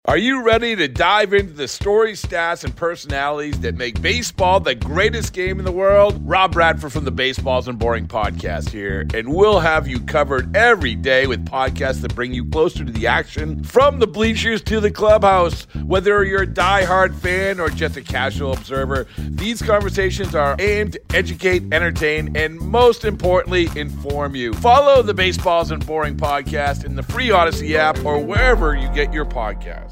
Are you ready to dive into the stories, stats, and personalities that make baseball the greatest game in the world? Rob Bradford from the Baseballs and Boring podcast here, and we'll have you covered every day with podcasts that bring you closer to the action, from the bleachers to the clubhouse. Whether you're a diehard fan or just a casual observer, these conversations are aimed to educate, entertain, and most importantly, inform you. Follow the Baseballs and Boring podcast in the free Odyssey app or wherever you get your podcasts.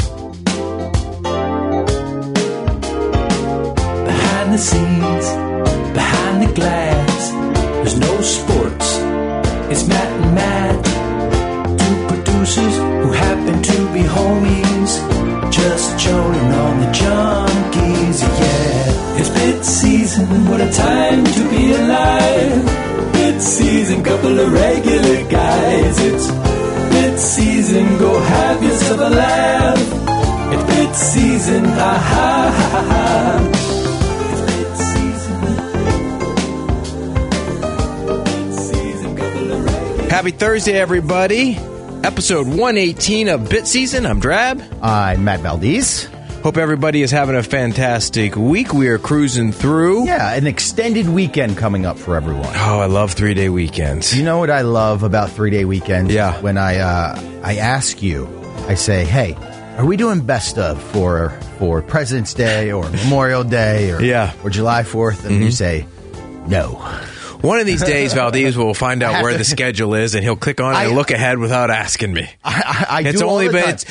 Behind the scenes, behind the glass, there's no sports. It's Matt and Matt, two producers who happen to be homies, just joining on the junkies, yeah. It's bit season, what a time to be alive. Bit season, couple of regular guys. It's bit season, go have yourself a laugh. It's bit season, ha ha ha ha. Happy Thursday, everybody. Episode 118 of Bit Season. I'm Drab. I'm Matt Valdez. Hope everybody is having a fantastic week. We are cruising through. Yeah, an extended weekend coming up for everyone. Oh, I love 3-day weekends. You know what I love about 3-day weekends? Yeah. When I ask you, I say, hey, are we doing best of for President's Day or Memorial Day or July 4th? And you say, no. One of these days, Valdez will find out where the schedule is, and he'll click on it and look ahead without asking me. I do all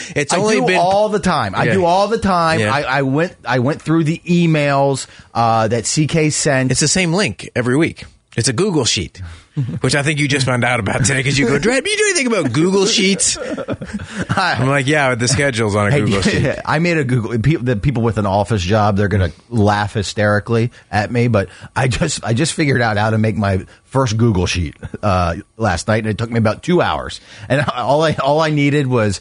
the time. I do all the time. Yeah. I went through the emails that CK sent. It's the same link every week. It's a Google Sheet, which I think you just found out about today because you go, Dredd, you do anything about Google Sheets? I'm like, yeah, the schedule's on a Google Sheet. I made a Google. The people with an office job, they're going to laugh hysterically at me, but I just figured out how to make my first Google Sheet last night, and it took me about 2 hours. And all I needed was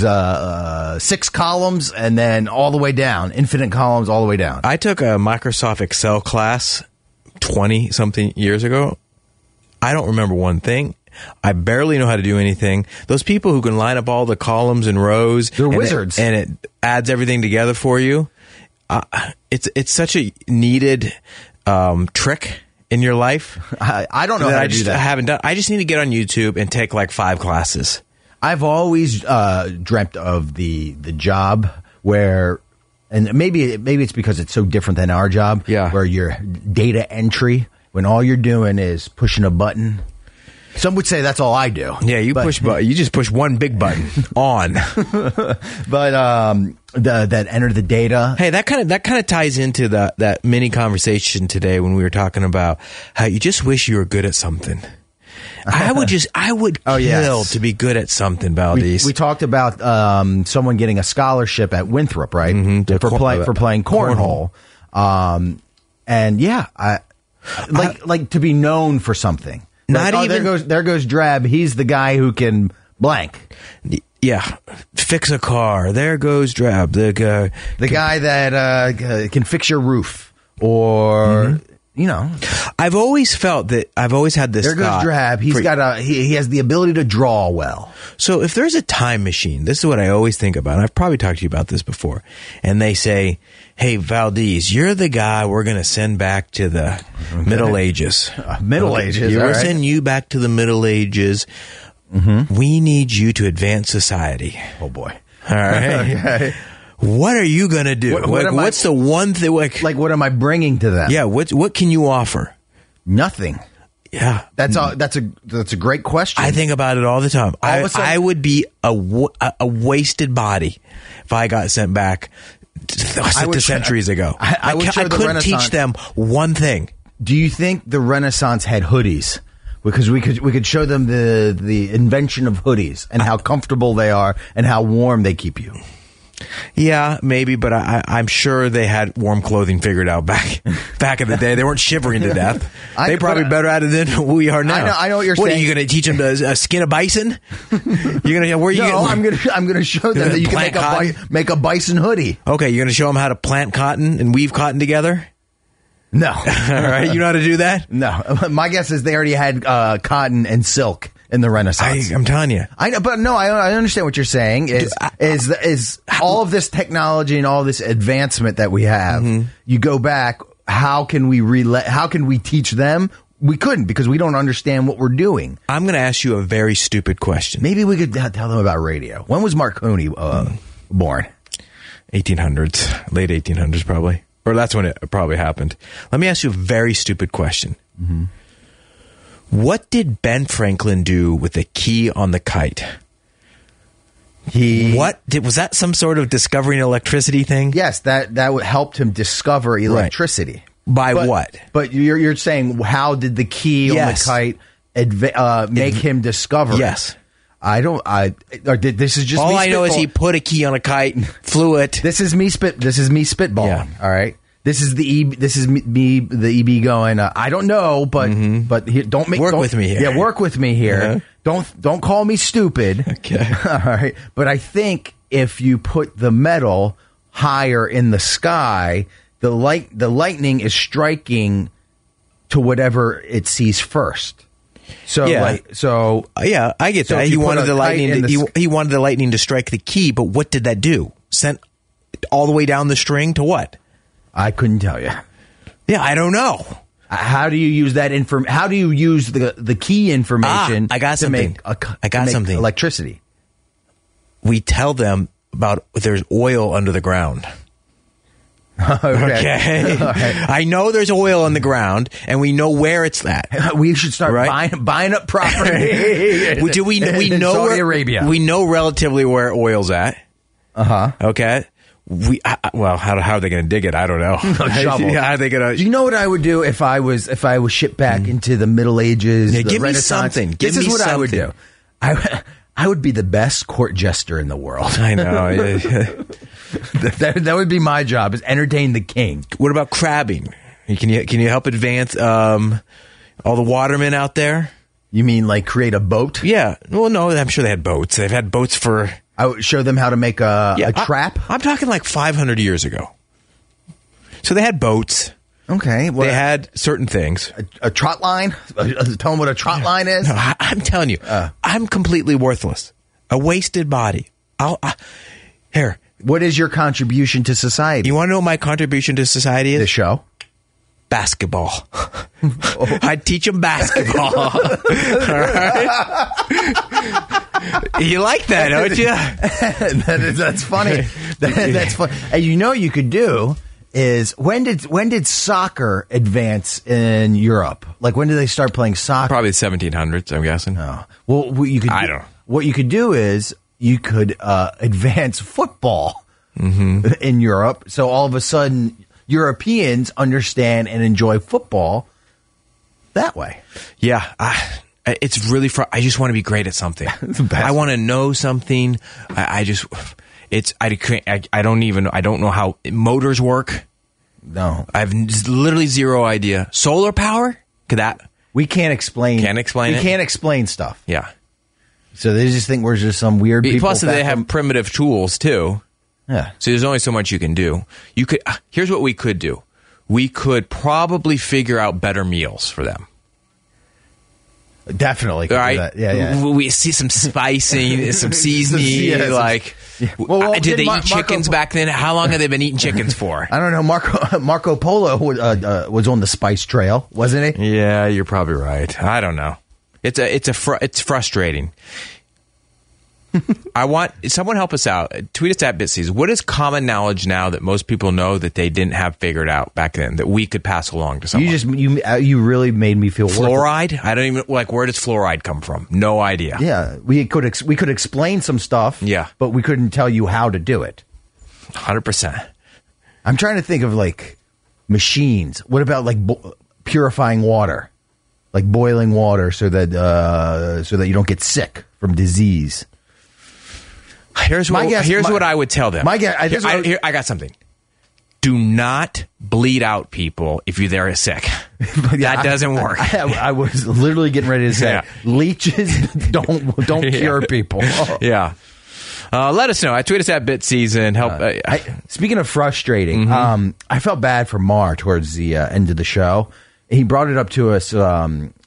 6 columns, and then all the way down, infinite columns all the way down. I took a Microsoft Excel class 20-something years ago. I don't remember one thing. I barely know how to do anything. Those people who can line up all the columns and rows, they're wizards. And it adds everything together for you. It's such a needed trick in your life. I don't know how to do that. I haven't done. I just need to get on YouTube and take like 5 classes. I've always dreamt of the job where, and maybe it's because it's so different than our job, where you're data entry, when all you're doing is pushing a button. Some would say that's all I do. Yeah, you just push one big button on. But that enter the data. Hey, that kind of ties into that mini conversation today when we were talking about how you just wish you were good at something. I would kill to be good at something, Valdez. We talked about someone getting a scholarship at Winthrop, right? Mm-hmm. For playing cornhole. And yeah, like to be known for something. There goes Drab. He's the guy who can blank. Yeah, fix a car. There goes Drab. The guy that can fix your roof, or you know. I've always felt that I've always had this. There goes Drab. He has the ability to draw well. So if there's a time machine, this is what I always think about. And I've probably talked to you about this before. And they say, "Hey, Valdez, you're the guy we're going to send back to the Middle Ages. Middle Ages. We're sending you back to the Middle Ages. Mm-hmm. We need you to advance society." Oh boy! All right. Okay. What are you going to do? What's the one thing? Like, what am I bringing to them? Yeah. What can you offer? Nothing. Yeah, that's a great question. I think about it all the time. I would be a wasted body if I got sent back to centuries ago. I couldn't teach them one thing. Do you think the Renaissance had hoodies? Because we could show them the invention of hoodies and how comfortable they are and how warm they keep you. Yeah, maybe, but I'm sure they had warm clothing figured out back in the day. They weren't shivering to death. They probably better at it than we are now. I know what you're saying. What, are you going to teach them to skin a bison? I'm going to show them that you can make a bison hoodie. Okay, you're going to show them how to plant cotton and weave cotton together? No. All right, you know how to do that? No. My guess is they already had cotton and silk in the Renaissance. I'm telling you. I know, but no, I understand what you're saying. Is all of this technology and all this advancement that we have? You go back. How can we teach them? We couldn't, because we don't understand what we're doing. I'm going to ask you a very stupid question. Maybe we could tell them about radio. When was Marconi born? 1800s, late 1800s probably. Or that's when it probably happened. Let me ask you a very stupid question. What did Ben Franklin do with the key on the kite? Was that some sort of discovering electricity thing? Yes, that helped him discover electricity. By what? But you're saying, how did the key on the kite make him discover? Yes. This is just all me I know is he put a key on a kite, flew it. This is me spitballing. Yeah. All right. This is me the EB going. I don't know, but don't work with me here. Yeah, work with me here. Don't call me stupid. Okay. All right. But I think if you put the metal higher in the sky, the lightning is striking to whatever it sees first. So I get that. He wanted the lightning. He wanted the lightning to strike the key, but what did that do? Sent all the way down the string to what? I couldn't tell you. Yeah, I don't know. How do you use that How do you use the key information? I got something. Something. Electricity. We tell them about there's oil under the ground. Okay. Right. I know there's oil on the ground, and we know where it's at. We should start buying up property. we know Saudi Arabia. We know relatively where oil's at. Okay. How are they going to dig it? I don't know. Shovel. How are they going to? Do you know what I would do if I was shipped back into the Middle Ages? Yeah, the give Renaissance? me something. This is what I would do. I would be the best court jester in the world. I know. That would be my job, is entertain the king. What about crabbing? Can you help advance all the watermen out there? You mean like create a boat? Yeah. Well, no, I'm sure they had boats. They've had boats for... I would show them how to make a trap? I'm talking like 500 years ago. So they had boats. Okay. They had certain things. A trot line? Tell them what a trot line is? No, I'm telling you, I'm completely worthless. A wasted body. Here. What is your contribution to society? You want to know what my contribution to society is? The show? Basketball. I'd teach them basketball. All right? You like that, don't you? That's funny. That's funny. And you know what you could do is, when did soccer advance in Europe? Like, when did they start playing soccer? Probably the 1700s, I'm guessing. Oh. Well, what you could do is you could advance football in Europe. So all of a sudden, Europeans understand and enjoy football that way. Yeah. It's really I just want to be great at something. I want to know something. I don't know how motors work. No. I have literally zero idea. Solar power? We can't explain. Can't explain it? We can't explain stuff. Yeah. So they just think we're just some weird people. Plus, they have primitive tools, too. Yeah. So there's only so much you can do. Here's what we could do. We could probably figure out better meals for them. Definitely. All right. That. Yeah. We see some spicing, some seasoning. Did they eat chickens back then? How long have they been eating chickens for? I don't know. Marco Polo was on the spice trail, wasn't he? Yeah, you're probably right. I don't know. It's frustrating. I want someone help us out. Tweet us at Bitseas. What is common knowledge now that most people know that they didn't have figured out back then that we could pass along to someone? You really made me feel fluoride. I don't even where does fluoride come from? No idea. Yeah, we could explain some stuff. Yeah, but we couldn't tell you how to do it. 100%. I'm trying to think of like machines. What about like purifying water, like boiling water so that you don't get sick from disease. Here's what I would tell them. My guess, I got something. Do not bleed out people if you're there sick. That doesn't work. I was literally getting ready to say, leeches don't cure people. Yeah. Let us know. Tweet us at Bitseas and help. Speaking of frustrating, I felt bad for Mar towards the end of the show. He brought it up to us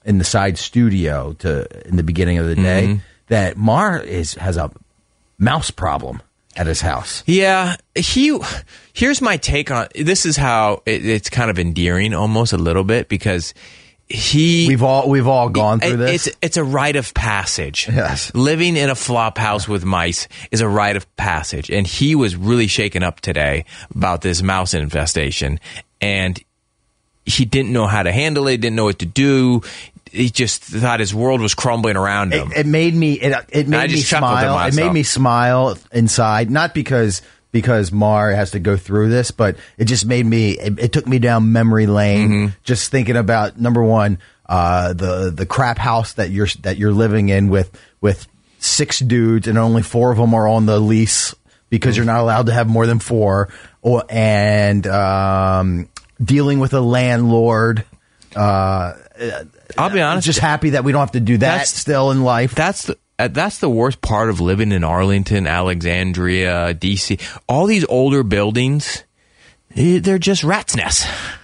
in the side studio in the beginning of the day that Mar has a mouse problem at his house. Yeah, here's my take on this. Is how it's kind of endearing, almost a little bit, because we've all gone through this. It's a rite of passage. Yes, living in a flop house with mice is a rite of passage, and he was really shaken up today about this mouse infestation, and he didn't know how to handle it. Didn't know what to do. He just thought his world was crumbling around him. It made me smile. It made me smile inside, not because Mar has to go through this, but it just made me. It took me down memory lane, just thinking about, number one, the crap house that you're living in with 6 dudes and only 4 of them are on the lease because you're not allowed to have more than 4, and dealing with a landlord. I'll be honest. Just happy that we don't have to do that still in life. That's the worst part of living in Arlington, Alexandria, DC. All these older buildings, they're just rat's nests.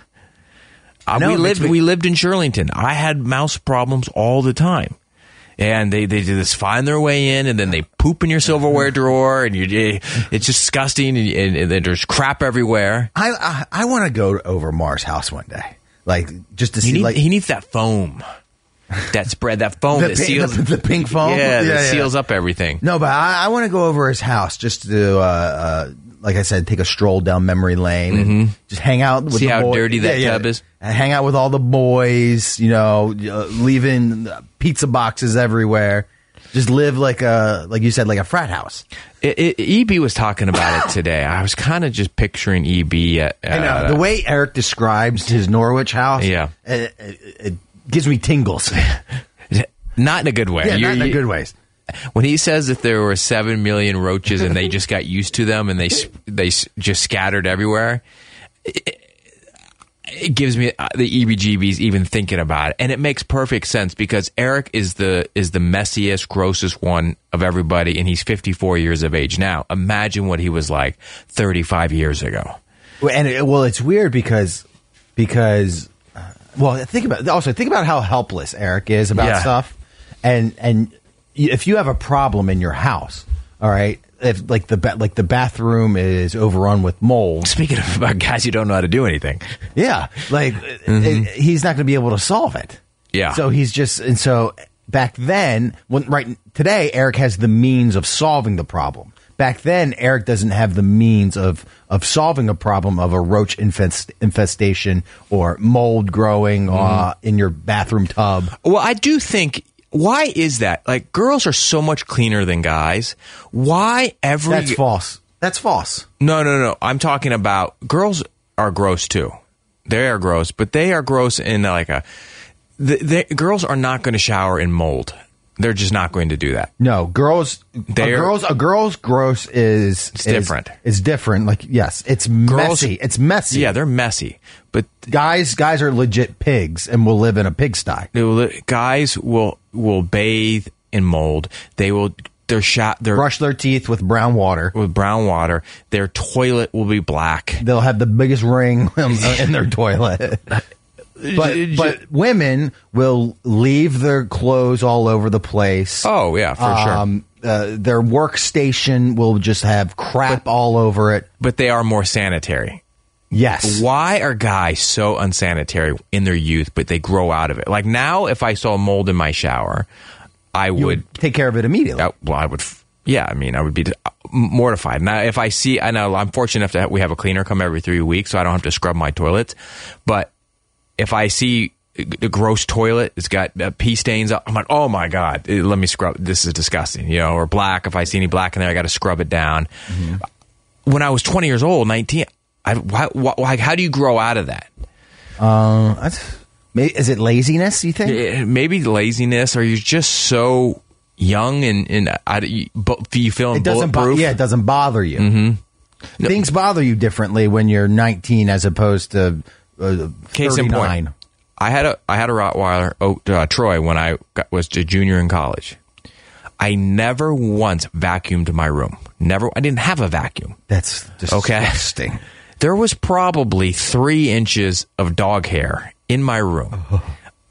We lived in Shirlington. I had mouse problems all the time. And they just find their way in, and then they poop in your silverware drawer, and it's just disgusting, and there's crap everywhere. I want to go over Mar's house one day. Like, just to see, he needs that foam, that spread, that foam that seals the pink foam. That seals up everything. No, but I want to go over his house just to, like I said, take a stroll down memory lane and just hang out with see how dirty that tub is. And hang out with all the boys. Leaving pizza boxes everywhere. Just live like you said, like a frat house. EB was talking about it today. I was kind of just picturing EB. I know. The way Eric describes his Norwich house, it gives me tingles. Not in a good way. Yeah, not in a good ways. When he says that there were 7 million roaches and they just got used to them and they just scattered everywhere, it gives me the EBGBs even thinking about it. And it makes perfect sense because Eric is the messiest, grossest one of everybody, and he's 54 years of age now. Imagine what he was like 35 years ago. And it's weird because think about how helpless Eric is about stuff. And if you have a problem in your house, all right, if like the bathroom is overrun with mold. Speaking of about guys who don't know how to do anything, he's not going to be able to solve it. Yeah. So back then, today, Eric has the means of solving the problem. Back then, Eric doesn't have the means of solving a problem of a roach infestation or mold growing in your bathroom tub. Well, I do think. Why is that? Like, girls are so much cleaner than guys. Why every... That's false. That's false. No. I'm talking about girls are gross too. They are gross, but they are gross in like girls are not going to shower in mold. They're just not going to do that. No, a girl's gross is different. It's different. Like, yes, it's messy. It's messy. Yeah, they're messy. But guys are legit pigs and will live in a pigsty. Guys will bathe in mold. They will brush their teeth with brown water. Their toilet will be black. They'll have the biggest ring in their toilet. But women will leave their clothes all over the place. Oh, yeah, for sure. Their workstation will just have crap all over it. But they are more sanitary. Yes. Why are guys so unsanitary in their youth, but they grow out of it? Like now, if I saw mold in my shower, I would take care of it immediately. I would. Yeah, I mean, I would be mortified. Now, if I see, I know I'm fortunate enough we have a cleaner come every 3 weeks, so I don't have to scrub my toilets. But if I see the gross toilet, it's got pee stains up, I'm like, oh my God, let me scrub. This is disgusting, or black. If I see any black in there, I got to scrub it down. Mm-hmm. When I was 20 years old, 19, how do you grow out of that? Is it laziness, you think? Maybe laziness, or you're just so young and you feeling bulletproof? It doesn't bother you. Mm-hmm. Things bother you differently when you're 19 as opposed to 39. Case in point, I had a Rottweiler, Troy, when I was a junior in college. I never once vacuumed my room. Never. I didn't have a vacuum. That's disgusting. Okay. There was probably 3 inches of dog hair in my room.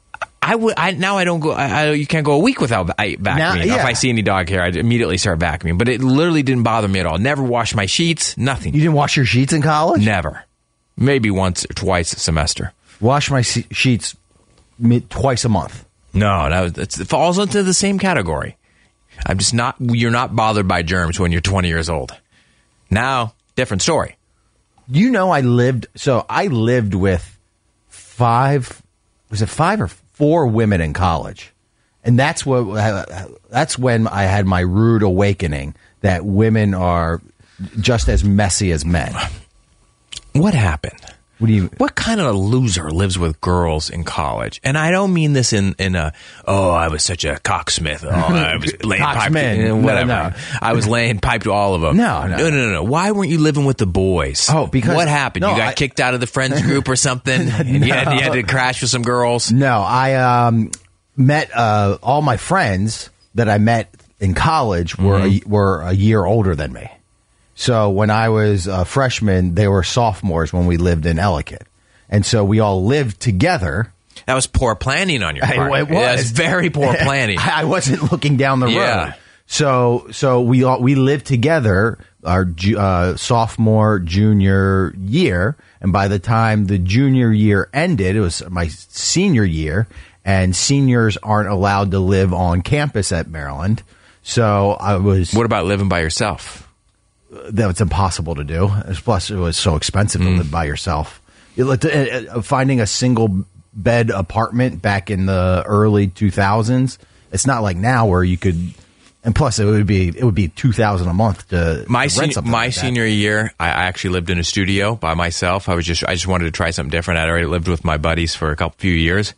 Now I don't go. You can't go a week without vacuuming. yeah. If I see any dog hair, I'd immediately start vacuuming. But it literally didn't bother me at all. Never washed my sheets. Nothing. You didn't wash your sheets in college? Never. Maybe once or twice a semester. Wash my sheets twice a month. No, it falls into the same category. I'm just not. You're not bothered by germs when you're 20 years old. Now, different story. You know, I lived with 5 or 4 women in college, and that's when I had my rude awakening that women are just as messy as men. What happened? What kind of a loser lives with girls in college? And I don't mean this in a, I was such a cocksmith. I was laying pipe to, whatever. No. I was laying pipe to all of them. No. Why weren't you living with the boys? Oh, because what happened? You got kicked out of the friends group or something? And you had to crash with some girls? No, I met all my friends that I met in college were a year older than me. So when I was a freshman, they were sophomores when we lived in Ellicott. And so we all lived together. That was poor planning on your part. It was very poor planning. I wasn't looking down the road. So we lived together our sophomore, junior year. And by the time the junior year ended, it was my senior year. And seniors aren't allowed to live on campus at Maryland. So I was... What about living by yourself? That's impossible to do. Plus, it was so expensive to live by yourself. Finding a single bed apartment back in the early 2000s, it's not like now where you could. And plus, it would be $2,000 a month to rent something. My senior year, I actually lived in a studio by myself. I just wanted to try something different. I'd already lived with my buddies for a few years.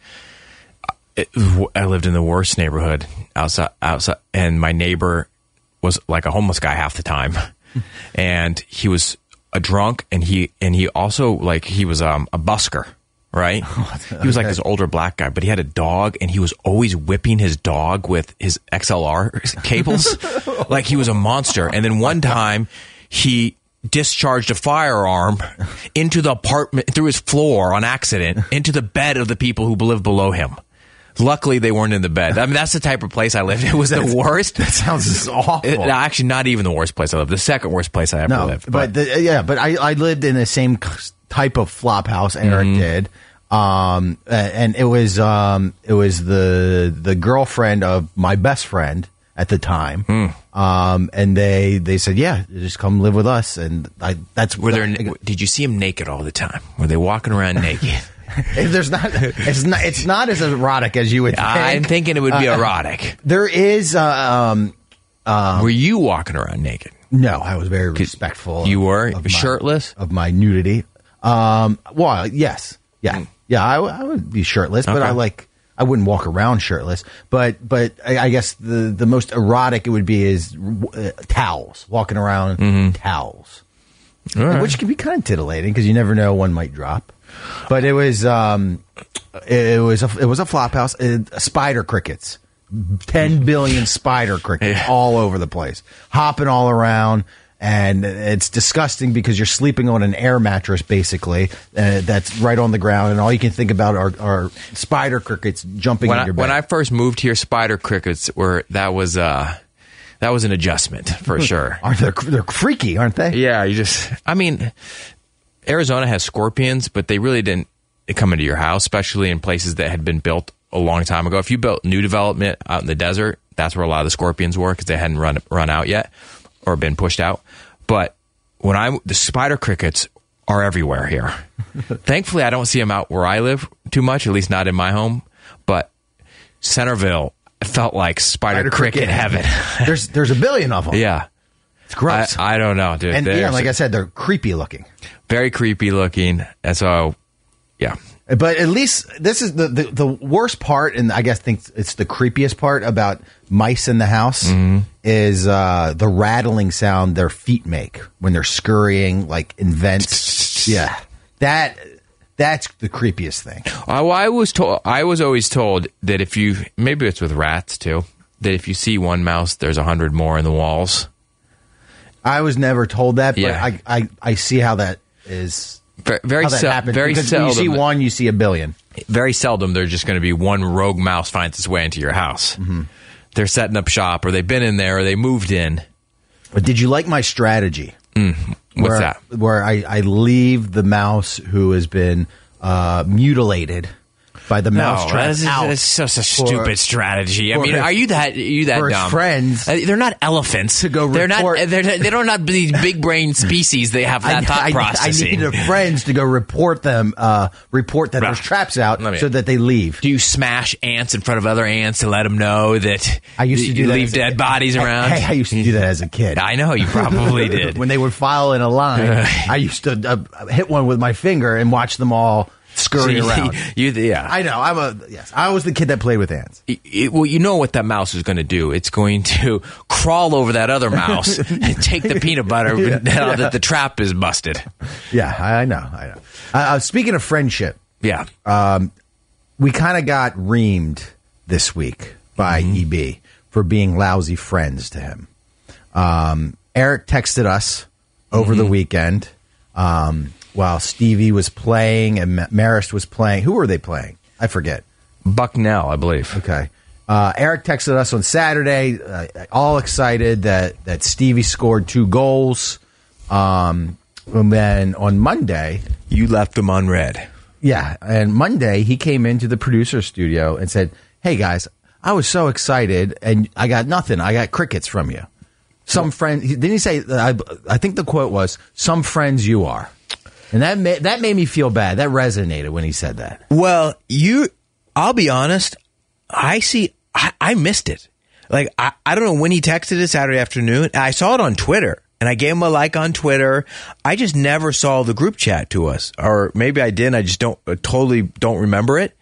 I lived in the worst neighborhood outside, and my neighbor was like a homeless guy half the time. And he was a drunk, and he also he was a busker, right? He was like this older black guy, but he had a dog, and he was always whipping his dog with his XLR cables, like he was a monster. And then one time, he discharged a firearm into the apartment through his floor on accident into the bed of the people who lived below him. Luckily, they weren't in the bed. I mean, that's the type of place I lived. It was the worst. That sounds awful. Actually, not even the worst place I lived. The second worst place I ever lived. But I lived in the same type of flop house Eric did. And it was the girlfriend of my best friend at the time. And they said, yeah, just come live with us. And did you see him naked all the time? Were they walking around naked? It's not as erotic as you would think. I'm thinking it would be erotic. There is. Were you walking around naked? No, I was very respectful. You were shirtless of my nudity. Well, yes, yeah. I would be shirtless, but I wouldn't walk around shirtless. But I guess the most erotic it would be is towels, walking around towels, which can be kind of titillating because you never know one might drop. But it was a flop house. Spider crickets, 10 billion spider crickets all over the place, hopping all around, and it's disgusting because you're sleeping on an air mattress basically that's right on the ground, and all you can think about are spider crickets jumping in your bed. When I first moved here, spider crickets that was an adjustment for sure. They're freaky, aren't they? Yeah, Arizona has scorpions, but they really didn't come into your house, especially in places that had been built a long time ago. If you built new development out in the desert, that's where a lot of the scorpions were because they hadn't run out yet or been pushed out. But the spider crickets are everywhere here. Thankfully, I don't see them out where I live too much, at least not in my home. But Centerville felt like spider cricket heaven. There's a billion of them. Yeah. It's gross. I don't know, dude. And like I said, they're creepy looking. Very creepy looking. And so, yeah. But at least this is the worst part, and I guess it's the creepiest part about mice in the house is the rattling sound their feet make when they're scurrying like in vents. Yeah. That's the creepiest thing. I was always told that maybe it's with rats too, that if you see one mouse, there's 100 more in the walls. I was never told that, but I see how that is. Very how that happens. Very because seldom. When you see one, you see a billion. very seldom there's just going to be one rogue mouse finds its way into your house. They're setting up shop, or they've been in there, or they moved in. But did you like my strategy? What's that? Where I leave the mouse who has been mutilated by the mouse trap out. That's such a stupid strategy. I mean, are you that for dumb? His friends They're not elephants. to go report. They don't have these big brain species. They have that thought processing. I need the friends to go report that there's traps out so that they leave. Do you smash ants in front of other ants to let them know that I used to do you that leave dead bodies around? Hey, I used to do that as a kid. I know you probably did. When they would file in a line, I used to hit one with my finger and watch them all scurry around. I know. I was the kid that played with ants. Well, you know what that mouse is going to do. It's going to crawl over that other mouse and take the peanut butter now that the trap is busted. Yeah, I know. Speaking of friendship, yeah, we kind of got reamed this week by EB for being lousy friends to him. Eric texted us over the weekend while Stevie was playing and Marist was playing. Who were they playing? I forget. Bucknell, I believe. Okay. Eric texted us on Saturday, all excited that Stevie scored 2 goals. And then on Monday, you left them unread. Yeah. And Monday, he came into the producer studio and said, "Hey, guys, I was so excited, and I got nothing. I got crickets from you. Some friend." Didn't he say, I think the quote was, "Some friends you are." And that made me feel bad. That resonated when he said that. Well, I'll be honest. I missed it. Like, I don't know when he texted it Saturday afternoon. I saw it on Twitter, and I gave him a like on Twitter. I just never saw the group chat to us. Or maybe I did. I just totally don't remember it.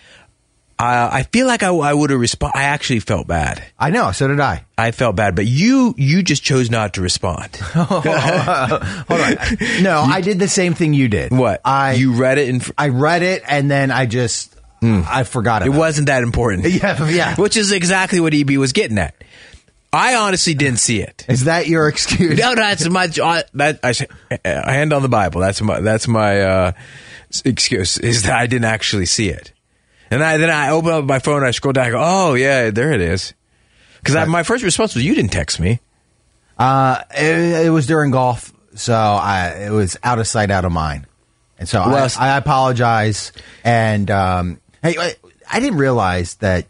I feel like I would have responded. I actually felt bad. I know. So did I. I felt bad. But you just chose not to respond. Hold on. No, I did the same thing you did. What? You read it? I read it, and then I just... I forgot about it. It wasn't that important. Yeah. Which is exactly what EB was getting at. I honestly didn't see it. Is that your excuse? No, that's my... hand on the Bible. That's my excuse, is that I didn't actually see it. And then I open up my phone, I scroll down, I go, oh, yeah, there it is. Because my first response was, you didn't text me. It was during golf, so it was out of sight, out of mind. And so I apologize. And hey, I didn't realize that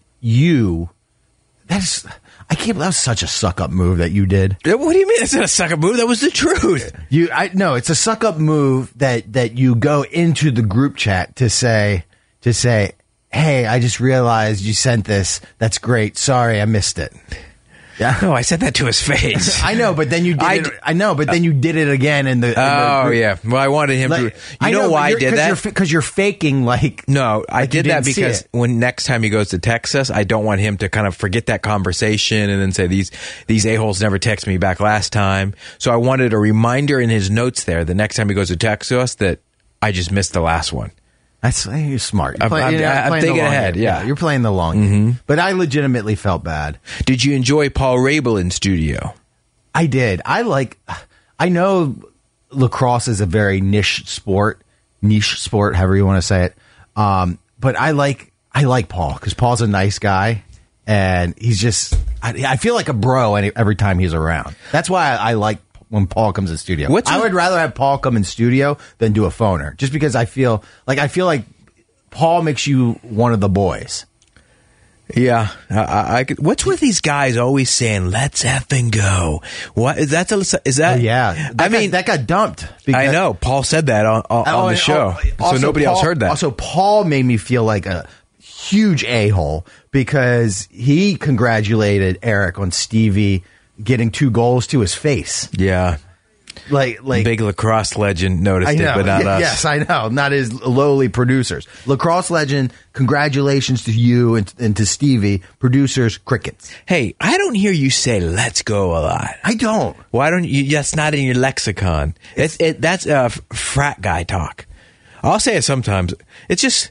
that was such a suck-up move that you did. What do you mean? It's not a suck-up move. That was the truth. No, it's a suck-up move that you go into the group chat to say, "Hey, I just realized you sent this. That's great. Sorry, I missed it." Yeah. No, I said that to his face. I know, but then you did it. I know, but then you did it again in the yeah. Well, I wanted him to. You know why I did that? Because you're faking like. No, I did that because when next time he goes to text us, I don't want him to kind of forget that conversation and then say these a-holes never texted me back last time. So I wanted a reminder in his notes there the next time he goes to text us that I just missed the last one. You're smart. I'm thinking ahead. Yeah, you're playing the long game. But I legitimately felt bad. Did you enjoy Paul Rabel in studio? I did. I know lacrosse is a very niche sport, however you want to say it. But I like Paul because Paul's a nice guy, and he's just. I feel like a bro every time he's around. That's why I like when Paul comes in studio. I would rather have Paul come in studio than do a phoner, just because I feel like Paul makes you one of the boys. Yeah, what's with these guys always saying "Let's effing go"? What is that? Is that? Oh, yeah, that got dumped. I know Paul said that on the show, so nobody else heard that. Also, Paul made me feel like a huge a-hole because he congratulated Eric on Stevie getting 2 goals to his face. Yeah. Like big lacrosse legend noticed it, but not us. Yes, I know. Not his lowly producers. Lacrosse legend, congratulations to you and to Stevie. Producers, crickets. Hey, I don't hear you say "let's go" a lot. I don't. Why don't you? That's not in your lexicon. That's frat guy talk. I'll say it sometimes. It's just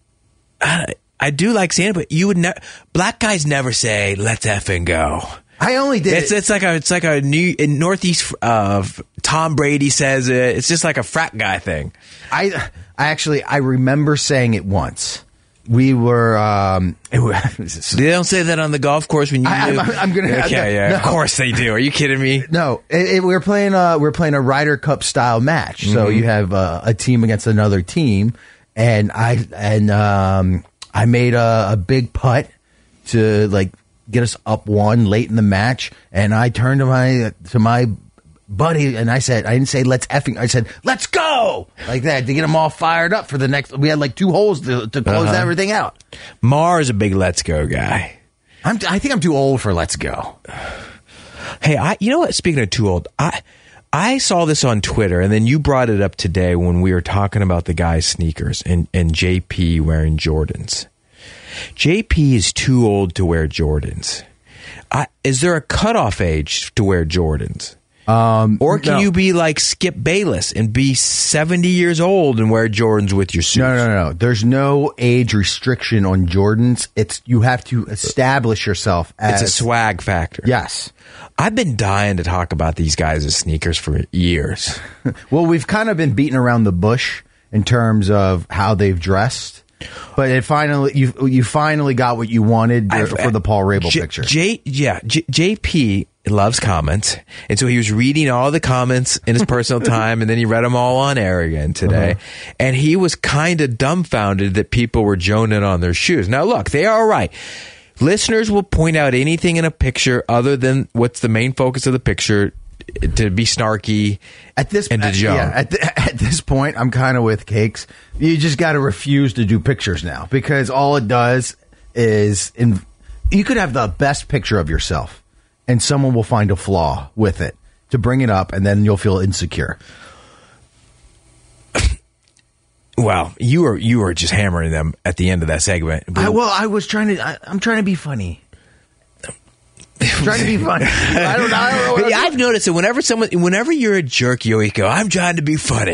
I do like saying it, but you would never. Black guys never say "let's effing go." I only did. It's like a new in Northeast. Tom Brady says it. It's just like a frat guy thing. I I remember saying it once. We were. They don't say that on the golf course when you. I'm gonna. Okay, yeah, of course they do. Are you kidding me? No, we're playing a Ryder Cup style match. So you have a team against another team, and I made a big putt to like get us up one late in the match, and I turned to my buddy, and I said, I didn't say I said, let's go! Like that, to get them all fired up for the next, we had like 2 holes to close everything out. Mar's a big let's go guy. I think I'm too old for let's go. Hey, you know what? Speaking of too old, I saw this on Twitter, and then you brought it up today when we were talking about the guy's sneakers and JP wearing Jordans. JP is too old to wear Jordans. Is there a cutoff age to wear Jordans? Or can you be like Skip Bayless and be 70 years old and wear Jordans with your suits? No. There's no age restriction on Jordans. You have to establish yourself as... It's a swag factor. Yes. I've been dying to talk about these guys' sneakers for years. Well, we've kind of been beating around the bush in terms of how they've dressed. But you finally got what you wanted for the Paul Rabel picture. JP loves comments, and so he was reading all the comments in his personal time, and then he read them all on air again today, and he was kind of dumbfounded that people were joning on their shoes. Now, look, they are all right. Listeners will point out anything in a picture other than what's the main focus of the picture to be snarky and to joke. Yeah, at this point, I'm kind of with Cakes. You just got to refuse to do pictures now, because all it does is you could have the best picture of yourself, and someone will find a flaw with it to bring it up, and then you'll feel insecure. Well, you were just hammering them at the end of that segment. I'm trying to be funny. Trying to be funny. I don't know. I've noticed that whenever you're a jerk, you always go, I'm trying to be funny.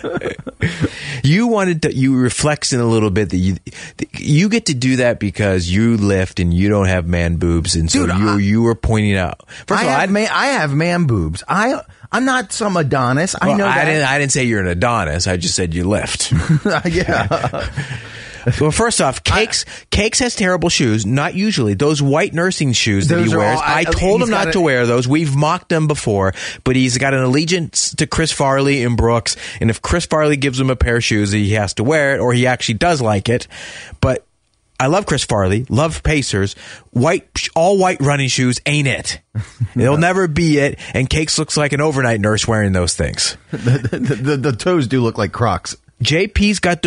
You reflect in a little bit that you get to do that because you lift and you don't have man boobs, and so you were pointing out. First of all, I have man boobs. I'm not some Adonis. I know that. I didn't say you're an Adonis. I just said you lift. Yeah. Well, first off, Cakes has terrible shoes. Not usually. Those white nursing shoes that he wears. I told him not to wear those. We've mocked them before, but he's got an allegiance to Chris Farley and Brooks. And if Chris Farley gives him a pair of shoes, he has to wear it, or he actually does like it. But I love Chris Farley, love Pacers. All white running shoes ain't it. It'll never be it. And Cakes looks like an overnight nurse wearing those things. The toes do look like Crocs. JP's got.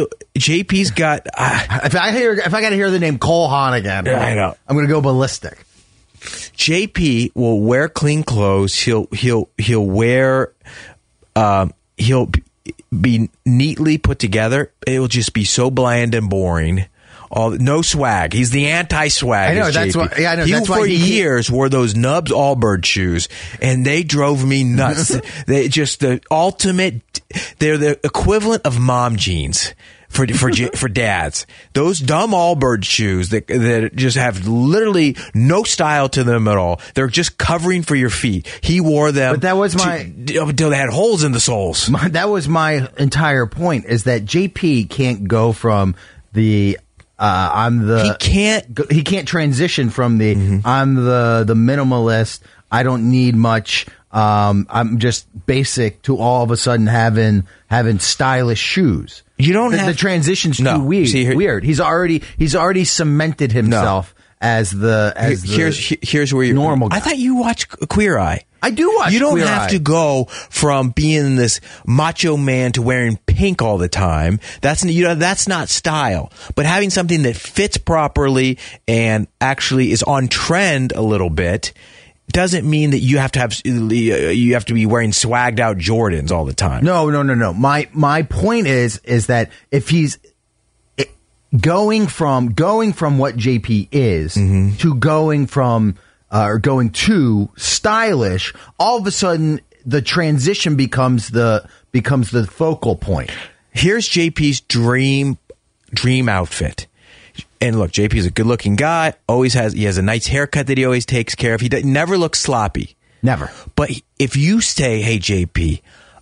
If I got to hear the name Cole Haan again, I know, I'm going to go ballistic. JP will wear clean clothes. He'll wear. He'll be neatly put together. It will just be so bland and boring. No swag. He's the anti-swag. I know. That's why. Yeah, I know. That's why for years wore those Nubs Allbirds shoes, and they drove me nuts. They just the ultimate. They're the equivalent of mom jeans for dads. Those dumb Allbirds shoes that just have literally no style to them at all. They're just covering for your feet. He wore them. But that was until they had holes in the soles. That was my entire point. Is that JP can't go from the. He can't transition from the I'm the minimalist. I don't need much. I'm just basic to all of a sudden having stylish shoes. You don't the transition's too weird. He's already cemented himself as here's where you're normal guy. I thought you watched Queer Eye. I do watch. You don't Queer have Eye. to go from being this macho man to wearing pink all the time. That's not style. But having something that fits properly and actually is on trend a little bit doesn't mean that you have to be wearing swagged out Jordans all the time. No. My point is that if he's going from what JP is to going to stylish, all of a sudden the transition becomes the focal point. Here's JP's dream outfit. And look, JP's a good-looking guy. He has a nice haircut that he always takes care of. He never looks sloppy. Never. But if you say, "Hey JP,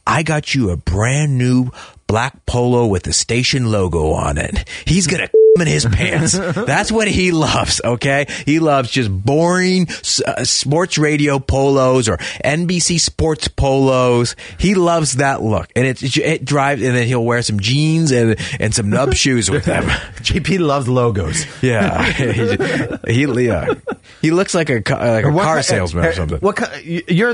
I got you a brand new black polo with the station logo on it. He's going to in his pants. That's what he loves, okay? He loves just boring sports radio polos or NBC sports polos. He loves that look. And it drives, and then he'll wear some jeans and some nub shoes with them. JP loves logos. Yeah. He looks like a car salesman or something. You're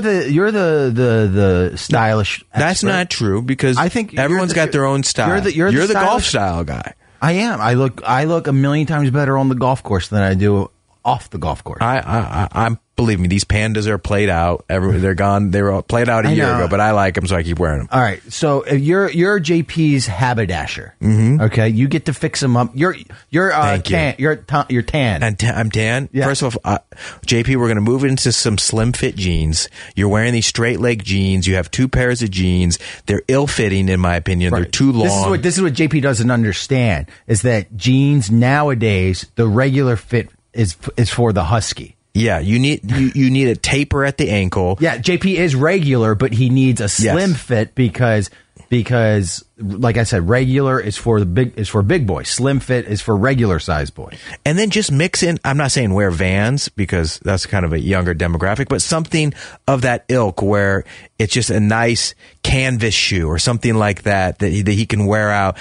the stylish expert. That's not true, because I think everyone's got their own style. You're the golf style guy. I am. I look a million times better on the golf course than I do off the golf course. I'm believe me, these pandas are played out. They're gone. They were played out a year ago, but I like them, so I keep wearing them. All right. So if you're JP's haberdasher. Mm-hmm. Okay, you get to fix them up. You're tan. You're tan. And I'm tan. Yeah. First of all, JP, we're going to move into some slim fit jeans. You're wearing these straight leg jeans. You have 2 pairs of jeans. They're ill fitting, in my opinion. Right. They're too long. This is what JP doesn't understand, is that jeans nowadays, the regular fit is for the husky. Yeah, you need a taper at the ankle. Yeah, JP is regular, but he needs a slim fit because like I said, regular is for big boy. Slim fit is for regular size boy. And then just mix in, I'm not saying wear Vans because that's kind of a younger demographic, but something of that ilk where it's just a nice canvas shoe or something like that he can wear out.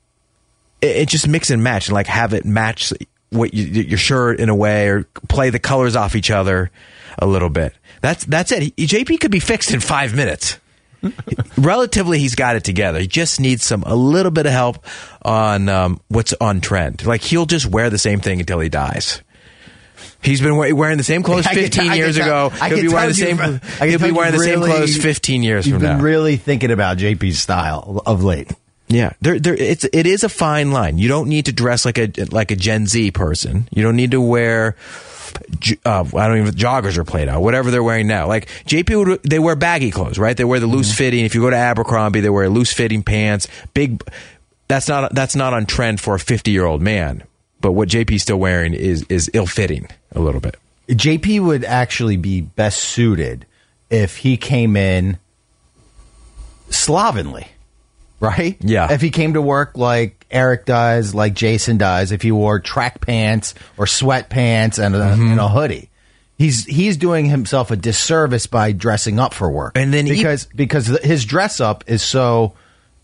It just mix and match, and like have it match what your shirt in a way, or play the colors off each other a little bit. That's it. JP could be fixed in 5 minutes. Relatively, he's got it together. He just needs a little bit of help on what's on trend. Like, he'll just wear the same thing until he dies. He's been wearing the same clothes 15 years ago. He'll be wearing the same clothes 15 years from now. You've been really thinking about JP's style of late. Yeah, it is a fine line. You don't need to dress like a Gen Z person. You don't need to wear joggers are played out, whatever they're wearing now. Like JP, they wear baggy clothes, right? They wear the loose fitting. If you go to Abercrombie, they wear loose fitting pants. That's not on trend for a 50-year-old man. But what JP's still wearing is ill fitting a little bit. JP would actually be best suited if he came in slovenly. Right? Yeah. If he came to work like Eric does, like Jason does, if he wore track pants or sweatpants and a hoodie, he's doing himself a disservice by dressing up for work. And then because his dress up is so,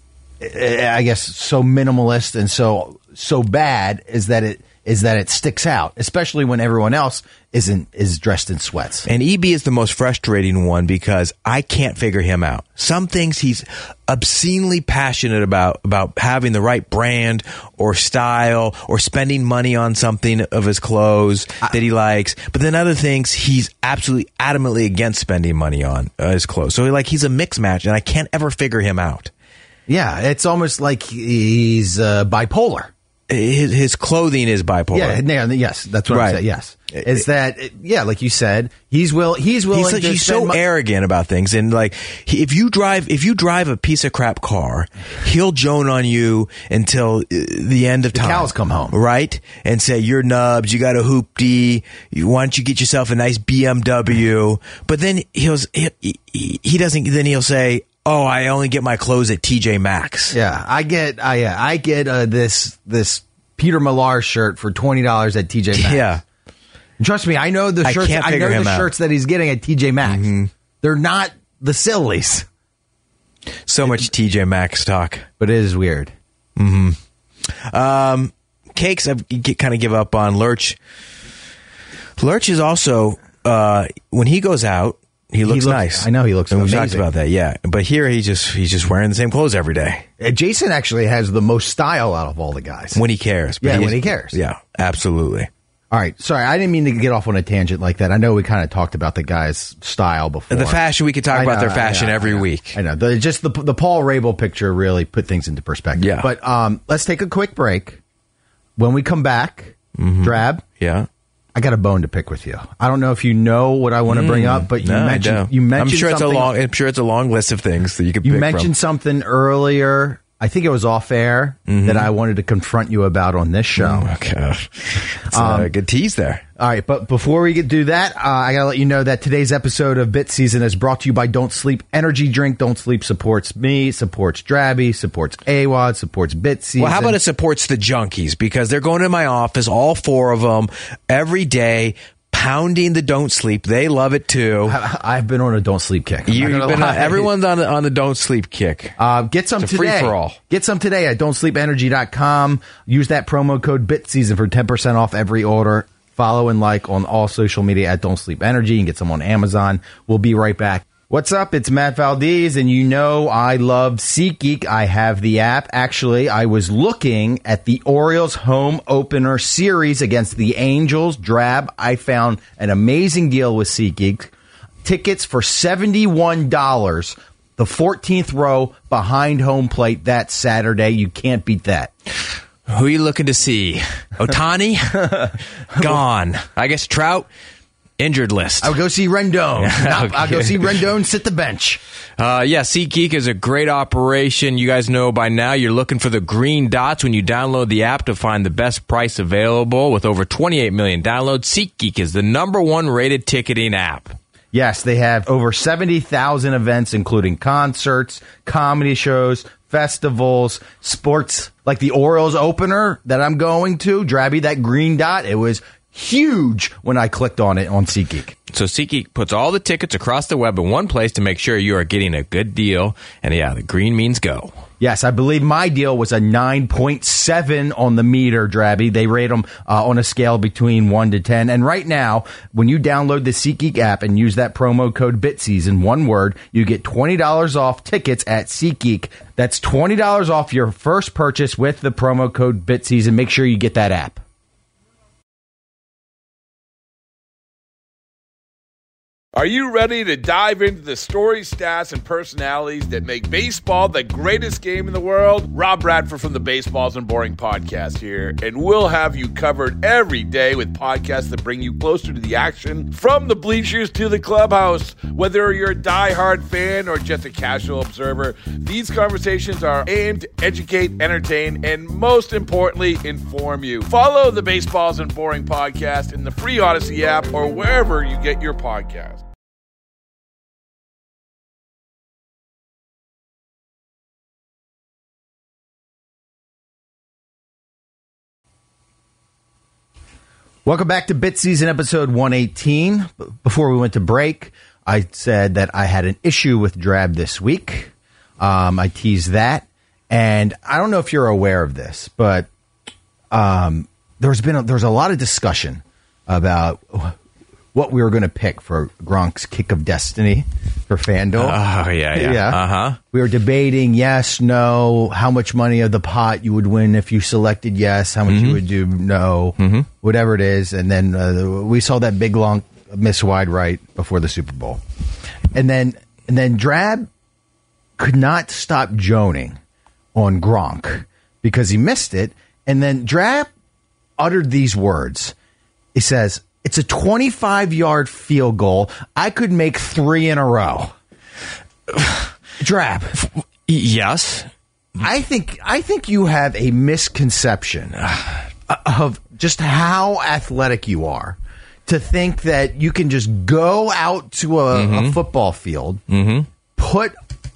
I guess, so minimalist and so bad is that it sticks out, especially when everyone else is dressed in sweats. And EB is the most frustrating one because I can't figure him out. Some things he's obscenely passionate about having the right brand or style or spending money on something of his clothes that he likes. But then other things he's absolutely adamantly against spending money on his clothes. So he's a mix match, and I can't ever figure him out. Yeah, it's almost like he's bipolar. His clothing is bipolar. Yeah, yes, that's what I'm saying. Yes, is that like you said, he's willing. He's so arrogant about things, and like if you drive a piece of crap car, he'll joan on you until the end of time. The cows come home, right, and say you're nubs. You got a hoopty. Why don't you get yourself a nice BMW? But then he doesn't. Then he'll say, "Oh, I only get my clothes at TJ Maxx." Yeah, I get this Peter Millar shirt for $20 at TJ Maxx. Yeah, and trust me, I know the shirts. I know the shirts that he's getting at TJ Maxx. Mm-hmm. They're not the sillies. So much TJ Maxx talk, but it is weird. Mm-hmm. Cakes, I kind of give up on. Lurch is also when he goes out. He looks nice. I know he looks amazing. We talked about that, yeah. But here he's just wearing the same clothes every day. Jason actually has the most style out of all the guys. When he cares. Yeah, when he cares. Yeah, absolutely. All right. Sorry, I didn't mean to get off on a tangent like that. I know we kind of talked about the guy's style before. The fashion, we could talk about their fashion every week. I know. The Paul Rabel picture really put things into perspective. Yeah. But let's take a quick break. When we come back, Drab. Yeah. I got a bone to pick with you. I don't know if you know what I want to bring up, but you mentioned I'm sure something. I'm sure it's a long list of things that you could pick from. You mentioned something earlier I think it was off air that I wanted to confront you about on this show. Okay. It's a good tease there. All right, but before we do that, I got to let you know that today's episode of Bit Season is brought to you by Don't Sleep Energy Drink. Don't Sleep supports me, supports Drabby, supports AWOD, supports Bit Season. Well, how about it supports the junkies? Because they're going to my office, all four of them, every day, pounding the Don't Sleep. They love it too. I've been on a Don't Sleep kick. Everyone's on the Don't Sleep kick. Get some it's a today. Free for all. Get some today at don'tsleepenergy.com. Use that promo code BITSEASON for 10% off every order. Follow and like on all social media at Don't Sleep Energy. You can get some on Amazon. We'll be right back. What's up? It's Matt Valdez, and you know I love SeatGeek. I have the app. Actually, I was looking at the Orioles home opener series against the Angels. Drab, I found an amazing deal with SeatGeek. Tickets for $71, the 14th row behind home plate that Saturday. You can't beat that. Who are you looking to see? Ohtani? Gone. I guess Trout? Injured list. I'll go see Rendon. Okay. I'll go see Rendon sit the bench. SeatGeek is a great operation. You guys know by now you're looking for the green dots when you download the app to find the best price available. With over 28 million downloads, SeatGeek is the #1 rated ticketing app. Yes, they have over 70,000 events, including concerts, comedy shows, festivals, sports, like the Orioles opener that I'm going to. Drabby, that green dot, it was huge when I clicked on it on SeatGeek. So SeatGeek puts all the tickets across the web in one place to make sure you are getting a good deal. And yeah, the green means go. Yes, I believe my deal was a 9.7 on the meter, Drabby. They rate them on a scale between 1 to 10. And right now, when you download the SeatGeek app and use that promo code BITSEASON, one word, you get $20 off tickets at SeatGeek. That's $20 off your first purchase with the promo code BITSEASON. Make sure you get that app. Are you ready to dive into the stories, stats, and personalities that make baseball the greatest game in the world? Rob Bradford from the Baseballs and Boring podcast here, and we'll have you covered every day with podcasts that bring you closer to the action, from the bleachers to the clubhouse. Whether you're a diehard fan or just a casual observer, these conversations are aimed to educate, entertain, and most importantly, inform you. Follow the Baseballs and Boring podcast in the free Odyssey app or wherever you get your podcasts. Welcome back to Bit Season episode 118. Before we went to break, I said that I had an issue with Drab this week. I teased that. And I don't know if you're aware of this, but there's a lot of discussion about what we were going to pick for Gronk's kick of destiny for FanDuel. Oh, yeah. Uh-huh. We were debating yes, no, how much money of the pot you would win if you selected yes, how much you would do no, whatever it is. And then we saw that big, long, miss wide right before the Super Bowl. And then Drab could not stop joning on Gronk because he missed it. And then Drab uttered these words. He says, "It's a 25-yard field goal. I could make 3 in a row." Drab. Yes. I think you have a misconception of just how athletic you are to think that you can just go out to a football field, put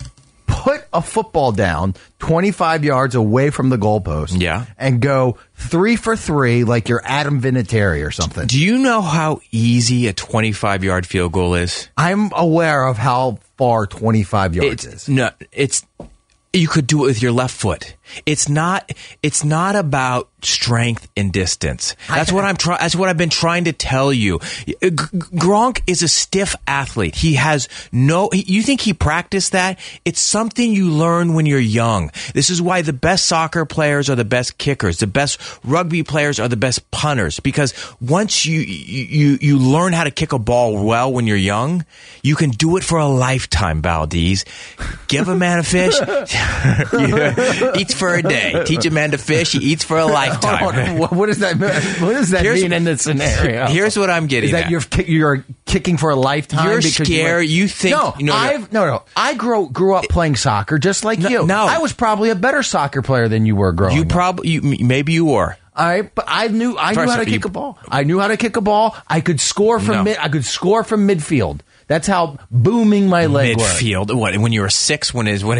a football down 25 yards away from the goalpost, and go 3 for 3 like you're Adam Vinatieri or something. Do you know how easy a 25-yard field goal is? I'm aware of how far 25 yards is. No, you could do it with your left foot. It's not about strength and distance. That's what I've been trying to tell you. Gronk is a stiff athlete. He has you think he practiced that? It's something you learn when you're young. This is why the best soccer players are the best kickers. The best rugby players are the best punters, because once you learn how to kick a ball well when you're young, you can do it for a lifetime, Valdez. Give a man a fish. Eats for a day. Teach a man to fish. He eats for a lifetime. lifetime. What does that mean? What does that mean in this scenario? Here's what I'm getting Is that at. you're kicking for a lifetime? You're because scared. You think No. I grew up playing soccer just like you. No. I was probably a better soccer player than you were growing up. Maybe you were. All right, but I knew how to kick a ball. I knew how to kick a ball. I could score from midfield. That's how booming my leg was. Midfield. What, when you were 6, when it's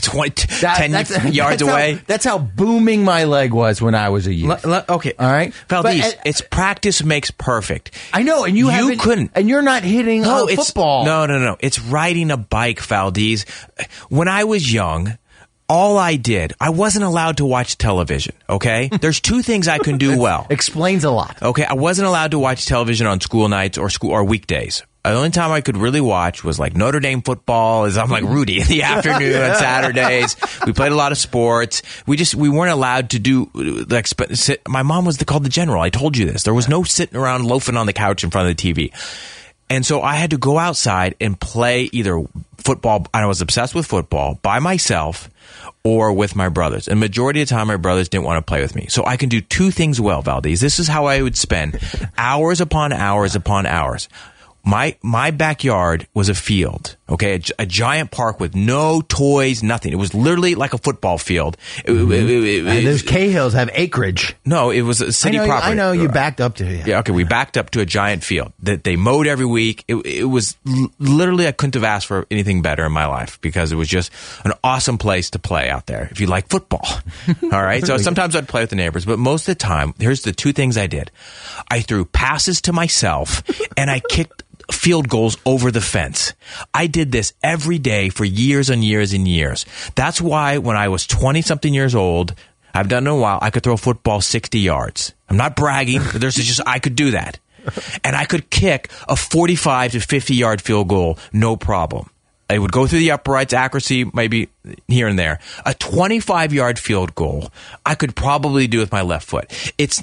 10 yards away? That's how booming my leg was when I was a youth. Okay. All right. Valdez, it's practice makes perfect. I know, and you couldn't. And you're not hitting football. No. It's riding a bike, Valdez. When I was young, all I did, I wasn't allowed to watch television, okay? There's 2 things I can do well. Explains a lot. Okay, I wasn't allowed to watch television on school nights or weekdays. The only time I could really watch was like Notre Dame football. I'm like Rudy in the afternoon on Saturdays. We played a lot of sports. We weren't allowed to do sit. My mom was called the general. I told you this. There was no sitting around loafing on the couch in front of the TV. And so I had to go outside and play either football. I was obsessed with football by myself or with my brothers. And majority of the time, my brothers didn't want to play with me. So I can do 2 things well, Valdez. This is how I would spend hours upon hours upon hours. My backyard was a field, okay, a giant park with no toys, nothing. It was literally like a football field. Those Cahills have acreage. No, it was a city property. I know you backed up to it. Yeah, okay, we backed up to a giant field that they mowed every week. It was literally, I couldn't have asked for anything better in my life because it was just an awesome place to play out there if you like football. All right, so sometimes I'd play with the neighbors, but most of the time, here's the 2 things I did. I threw passes to myself and I kicked field goals over the fence. I did this every day for years and years and years. That's why when I was 20-something years old, I've done it in a while, I could throw a football 60 yards. I'm not bragging, but I could do that. And I could kick a 45 to 50-yard field goal, no problem. It would go through the uprights, accuracy maybe here and there. A 25-yard field goal, I could probably do with my left foot. It's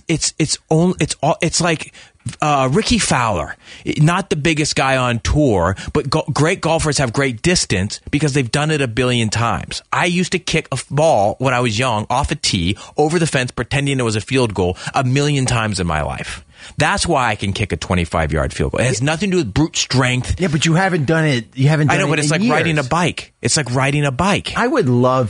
like Ricky Fowler, not the biggest guy on tour, but great golfers have great distance because they've done it a billion times. I used to kick a ball when I was young off a tee over the fence, pretending it was a field goal a million times in my life. That's why I can kick a 25-yard field goal. It has nothing to do with brute strength. Yeah, but you haven't done it. I know, but it's like riding a bike. It's like riding a bike. I would love.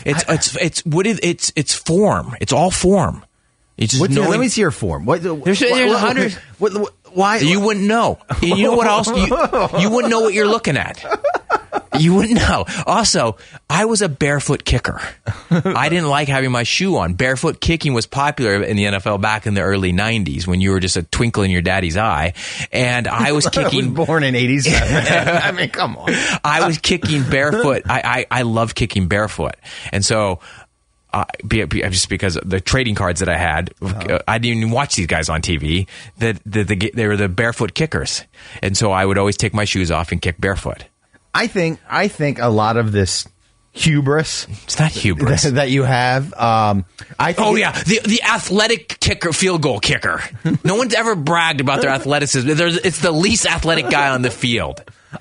It's form. It's all form. Let me see your form. There's 100. Why? You wouldn't know. You know what else? You wouldn't know what you're looking at. You wouldn't know. Also, I was a barefoot kicker. I didn't like having my shoe on. Barefoot kicking was popular in the NFL back in the early 90s when you were just a twinkle in your daddy's eye. And I was kicking. I was born in 87. I mean, come on. I was kicking barefoot. I love kicking barefoot. And so just because of the trading cards that I had, I didn't even watch these guys on TV. They were the barefoot kickers. And so I would always take my shoes off and kick barefoot. I think a lot of this hubris. It's not hubris that you have. I think the athletic kicker, field goal kicker. No one's ever bragged about their athleticism. It's the least athletic guy on the field.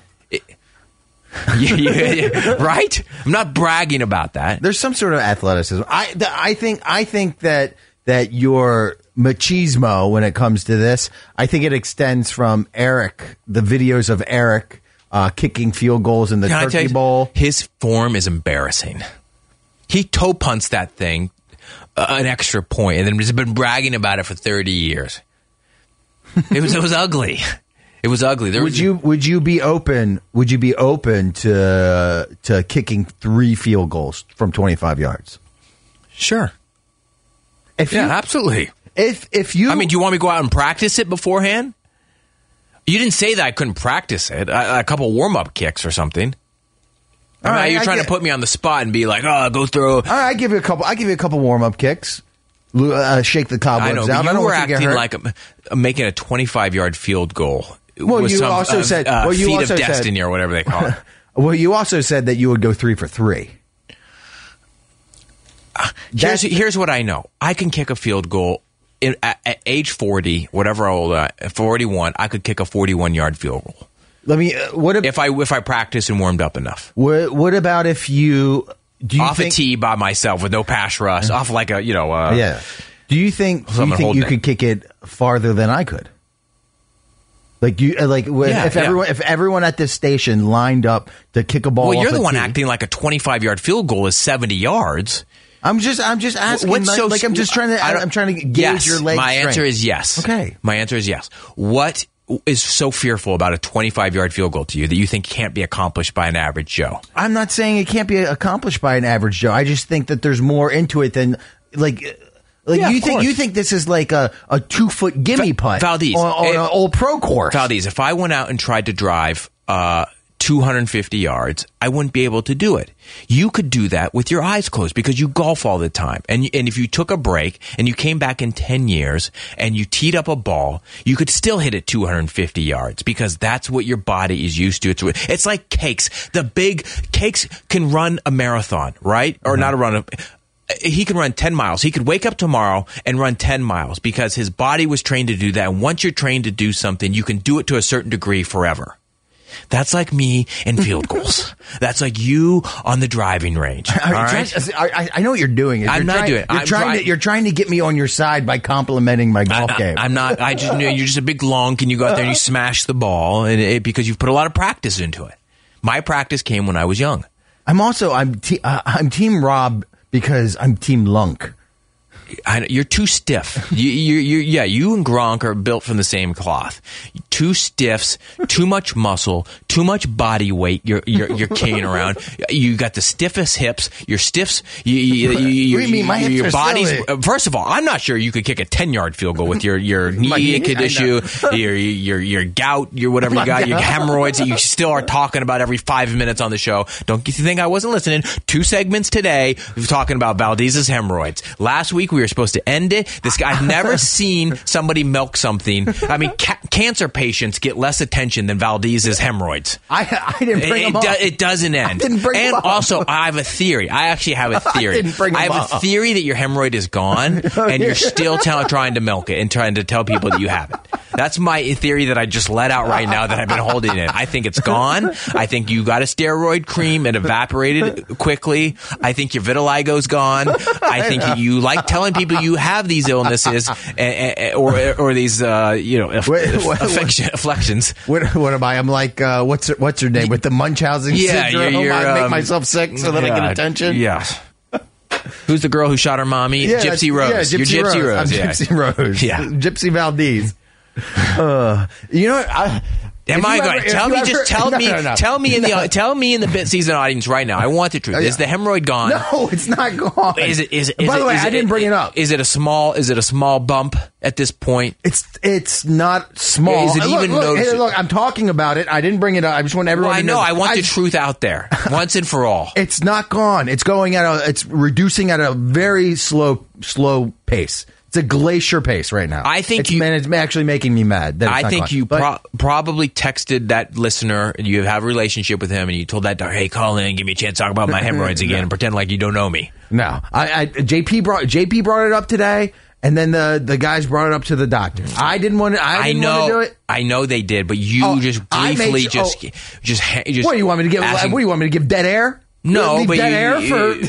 Right? I'm not bragging about that. There's some sort of athleticism. I think that your machismo when it comes to this, I think it extends from Eric, the videos of Eric kicking field goals in the Turkey Bowl. His form is embarrassing. He toe punts that thing an extra point and then has been bragging about it for 30 years. It was ugly. It was ugly. Would you be open to kicking 3 field goals from 25 yards? Sure. Absolutely. If you, do you want me to go out and practice it beforehand? You didn't say that I couldn't practice it. A couple warm-up kicks or something. You're trying to put me on the spot and be like, go through. All right, I give you a couple warm-up kicks. Shake the cobwebs out. You were acting like making a 25-yard field goal. Well, you also said feat of destiny or whatever they call it. Well, you also said that you would go 3 for 3. Here's what I know. I can kick a field goal at age 40, whatever old, 41. I could kick a 41-yard field goal. If I practiced and warmed up enough. What about if you off a tee by myself with no pass rush, off like a Do you think Someone you holding it. could kick it farther than I could? Like if everyone at this station lined up to kick a ball. Well, you're off the a one tee. acting like a 25-yard field goal is 70 yards. I'm just asking. What's I'm just trying to. I'm trying to gauge yes, your leg my strength. answer is yes. Okay. My answer is yes. What is so fearful about a 25-yard field goal to you that you think can't be accomplished by an average Joe? I'm not saying it can't be accomplished by an average Joe. I just think that there's more into it than like. Yeah, you of think course. you think this is like a 2-foot gimme putt Valdez, on an old pro course. Valdez, if I went out and tried to drive 250 yards, I wouldn't be able to do it. You could do that with your eyes closed because you golf all the time. And if you took a break and you came back in 10 years and you teed up a ball, you could still hit it 250 yards because that's what your body is used to. It's like Cakes. The big Cakes can run a marathon, right? Or not a run. He can run 10 miles. He could wake up tomorrow and run 10 miles because his body was trained to do that. And once you're trained to do something, you can do it to a certain degree forever. That's like me in field goals. That's like you on the driving range. All right? I know what you're doing. I'm not doing it. You're trying to get me on your side by complimenting my golf game. I'm not. You're just a big lunk, and you go out there and you smash the ball, because you've put a lot of practice into it. My practice came when I was young. I'm Team Rob because I'm Team Lunk. You're too stiff. You and Gronk are built from the same cloth. Two stiffs, too much muscle, too much body weight. You're carrying around. You got the stiffest hips. Your stiffs. What do you mean? My hips your are body's. silly. First of all, I'm not sure you could kick a 10-yard field goal with your knee issue, your gout, your whatever you got, your hemorrhoids that you still are talking about every 5 minutes on the show. Don't you think I wasn't listening? 2 segments today talking about Valdez's hemorrhoids. Last week we were supposed to end it. I've never seen somebody milk something. I mean, cancer patients get less attention than Valdez's hemorrhoids. I didn't bring them up. It doesn't end. I didn't bring and them up. Also, I have a theory. I actually have a theory. I didn't bring them have up. a theory that your hemorrhoid is gone, and you're still trying to milk it and trying to tell people that you have it. That's my theory that I just let out right now that I've been holding in. I think it's gone. I think you got a steroid cream and evaporated quickly. I think your vitiligo's gone. I think you like telling people you have these illnesses or these afflictions. What am I? I'm like what's her name with the Munchausen syndrome? I make myself sick so that I get attention. Yeah. Who's the girl who shot her mommy? Gypsy Rose. Yeah, You're Gypsy Rose. I'm Gypsy Rose. Yeah. Gypsy Valdez. You know what? Tell me in the bit season audience right now. I want the truth. Is the hemorrhoid gone? No, it's not gone. By the way, I didn't bring it up. Is it a small bump at this point? It's not small. Is it even noticeable? Hey, look, I'm talking about it. I didn't bring it up. I just want everyone to know. I want the truth out there once and for all. It's not gone. It's it's reducing at a very slow pace. It's a glacier pace right now. I think it's actually making me mad. I think you probably texted that listener, and you have a relationship with him, and you told that doctor, "Hey, call in and give me a chance to talk about my hemorrhoids again, and pretend like you don't know me." No, JP brought it up today, and then the guys brought it up to the doctor. I didn't want to. I didn't want to do it. I know they did, but you just briefly just. What do you want me to give? What do you want me to give? Dead air? No, but dead air for give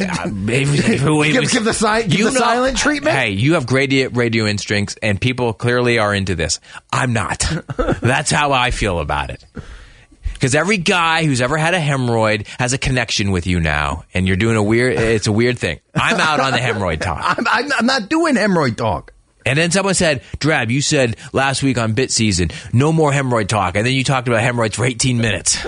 the silent treatment. Hey, you have great radio instincts, and people clearly are into this. I'm not. That's how I feel about it. Because every guy who's ever had a hemorrhoid has a connection with you now, and you're doing it's a weird thing. I'm out on the hemorrhoid talk. I'm not doing hemorrhoid talk. And then someone said, Drab, you said last week on Bit Season, no more hemorrhoid talk. And then you talked about hemorrhoids for 18 minutes.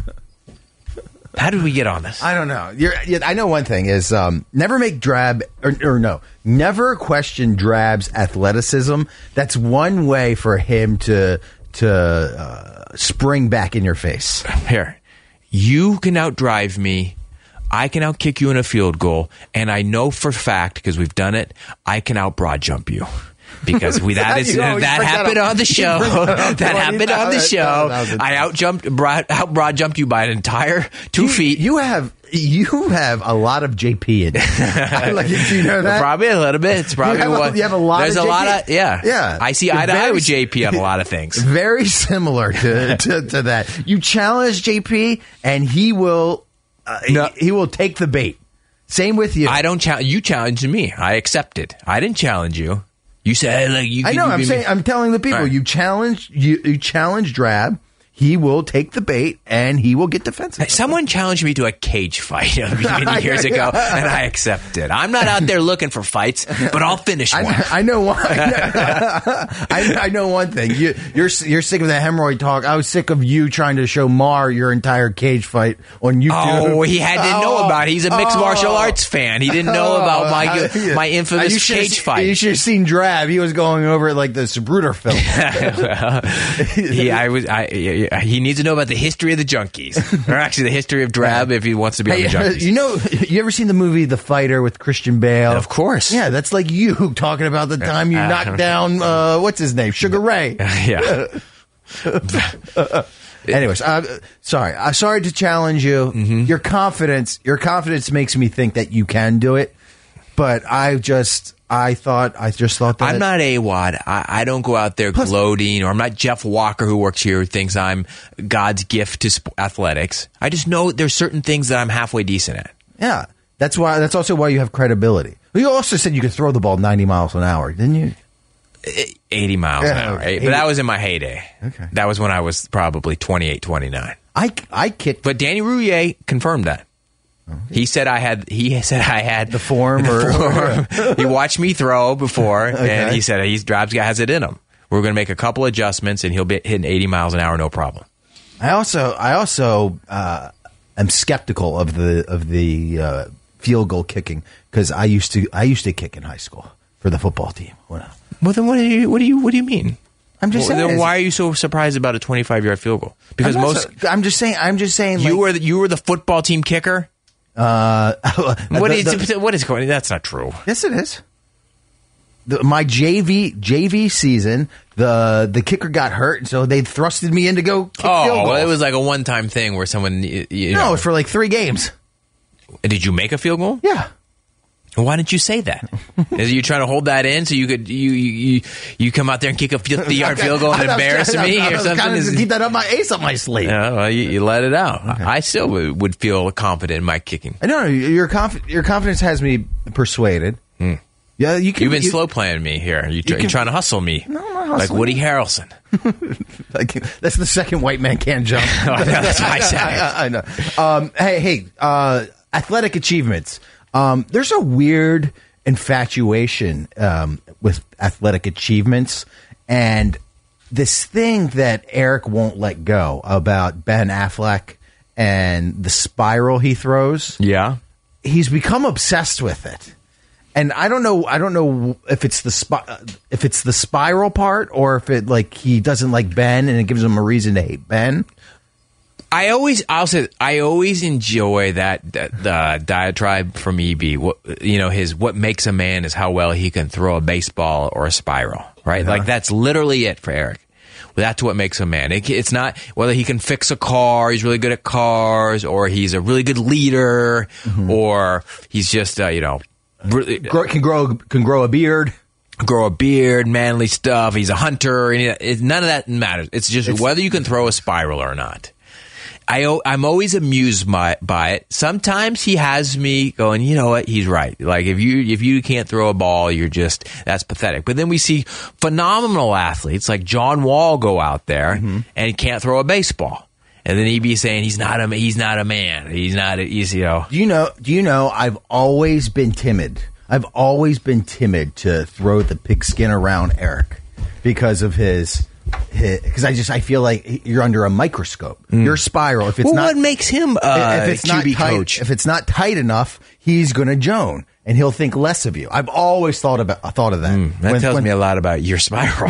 How did we get on this? I don't know. I know one thing is never make Drab never question Drab's athleticism. That's one way for him to spring back in your face. Here, you can outdrive me. I can outkick you in a field goal, and I know for fact because we've done it. I can outbroad jump you. Because that happened on the show. That happened on the show. I outbroad jumped you by an entire 2 feet. You have a lot of JP in it. Do you know that? Probably a little bit. It's probably you have a lot. There's of a JP. lot of yeah. I see eye to eye with JP on a lot of things. Very similar to that. You challenge JP, and he will he will take the bait. Same with you. I don't challenge. You challenged me. I accepted. I didn't challenge you. You said, like, you. I know. I'm saying. I'm telling the people. Right. You challenge Drab. He will take the bait and he will get defensive. Someone challenged me to a cage fight many years ago, and I accepted. I'm not out there looking for fights, but I'll finish one. I know one. I know one thing. You're sick of the hemorrhoid talk. I was sick of you trying to show Mar your entire cage fight on YouTube. Oh, he had to know about it. He's a mixed martial arts fan. He didn't know about my infamous cage fight. You should have seen Drab. He was going over it like the Sabruder film. He needs to know about the history of the junkies, or actually the history of Drab if he wants to be on the junkies. You ever seen the movie The Fighter with Christian Bale? Of course. Yeah, that's like you talking about the time you knocked down what's his name, Sugar Ray. Yeah. Anyways, sorry. Sorry to challenge you. Mm-hmm. Your confidence makes me think that you can do it, but I just thought that I'm not AWOD. I don't go out there gloating, or I'm not Jeff Walker who works here who thinks I'm God's gift to athletics. I just know there's certain things that I'm halfway decent at. Yeah, that's also why you have credibility. You also said you could throw the ball 90 miles an hour, didn't you? 80 miles an hour. But that was in my heyday. Okay. That was when I was probably 28, 29. I kicked. But Danny Rouillet confirmed that. He said I had the form. He watched me throw before, and he said Drab's guy has it in him. We're going to make a couple adjustments, and he'll be hitting 80 miles an hour, no problem. I also am skeptical of the field goal kicking because I used to kick in high school for the football team. Well, then what do you mean? I'm just saying. Then why are you so surprised about a 25-yard field goal? Because I'm just saying. You were the football team kicker. What is going? That's not true. Yes, it is. My JV season, the kicker got hurt, and so they thrusted me in to go kick field goals. Well, it was like a one-time thing where someone. No, it was for like 3 games. Did you make a field goal? Yeah. Why didn't you say that? Is you trying to hold that in so you could you come out there and kick a 50-yard field goal and embarrass me or something? Kind of keep that up my sleeve. Yeah, well, you let it out. Okay. I still would feel confident in my kicking. I know your confidence has me persuaded. Yeah, you've been slow playing me here. You're trying to hustle me. No, I'm not hustling. Like Woody Harrelson. That's the second white man can't jump. That's why I said it. I know. Hey, athletic achievements. There's a weird infatuation with athletic achievements, and this thing that Eric won't let go about Ben Affleck and the spiral he throws. Yeah, he's become obsessed with it. And I don't know if it's the spiral part or if it like he doesn't like Ben and it gives him a reason to hate Ben. I always enjoy that the diatribe from EB. What makes a man is how well he can throw a baseball or a spiral, right? Yeah. Like that's literally it for Eric. That's what makes a man. It's not whether he can fix a car, he's really good at cars, or he's a really good leader, or he's just can grow a beard. Grow a beard, manly stuff. He's a hunter. None of that matters. It's just whether you can throw a spiral or not. I'm always amused by it. Sometimes he has me going, you know what? He's right. Like if you can't throw a ball, that's pathetic. But then we see phenomenal athletes like John Wall go out there and can't throw a baseball. And then he'd be saying he's not a man. Do you know? I've always been timid. I've always been timid to throw the pigskin around Eric because of his. Because I feel like you're under a microscope. Your spiral. If it's what makes him QB coach? If it's not tight enough, he's going to Joan. And he'll think less of you. I've always thought of that. That tells me a lot about your spiral.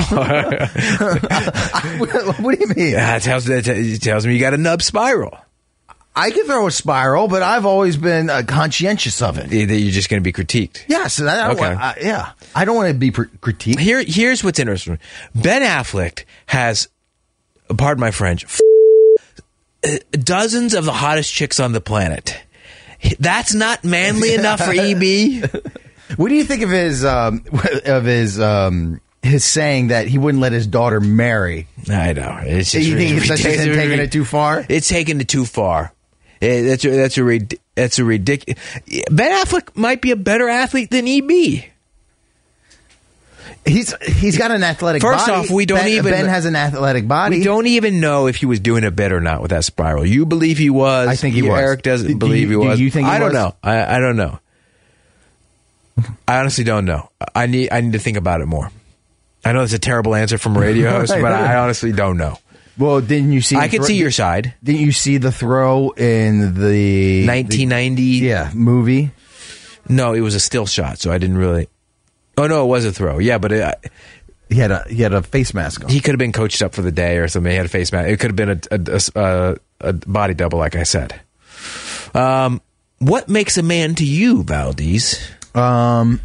What do you mean? It tells me you got a nub spiral. I can throw a spiral, but I've always been conscientious of it. That you're just going to be critiqued. Yes, I don't want to be critiqued. Here's what's interesting. Ben Affleck has, pardon my French, dozens of the hottest chicks on the planet. That's not manly enough for EB. What do you think of his saying that he wouldn't let his daughter marry? I know. It's just you think it's taking it too far? It's taking it too far. That's a ridiculous. Ben Affleck might be a better athlete than EB. He's got an athletic First body. off, we don't Ben has an athletic body. We don't even know if he was doing a bit or not with that spiral. You believe he was. I think he was. Eric doesn't believe he was. Do you think he was? I don't know. I don't know. I honestly don't know. I need to think about it more. I know it's a terrible answer from a radio host, but I honestly don't know. Well, didn't you see? I can see your side. Didn't you see the throw in the 1990 movie? No, it was a still shot, so I didn't really. Oh no, it was a throw. Yeah, but he had a face mask on. He could have been coached up for the day or something. He had a face mask. It could have been a body double, like I said. What makes a man to you, Valdez? I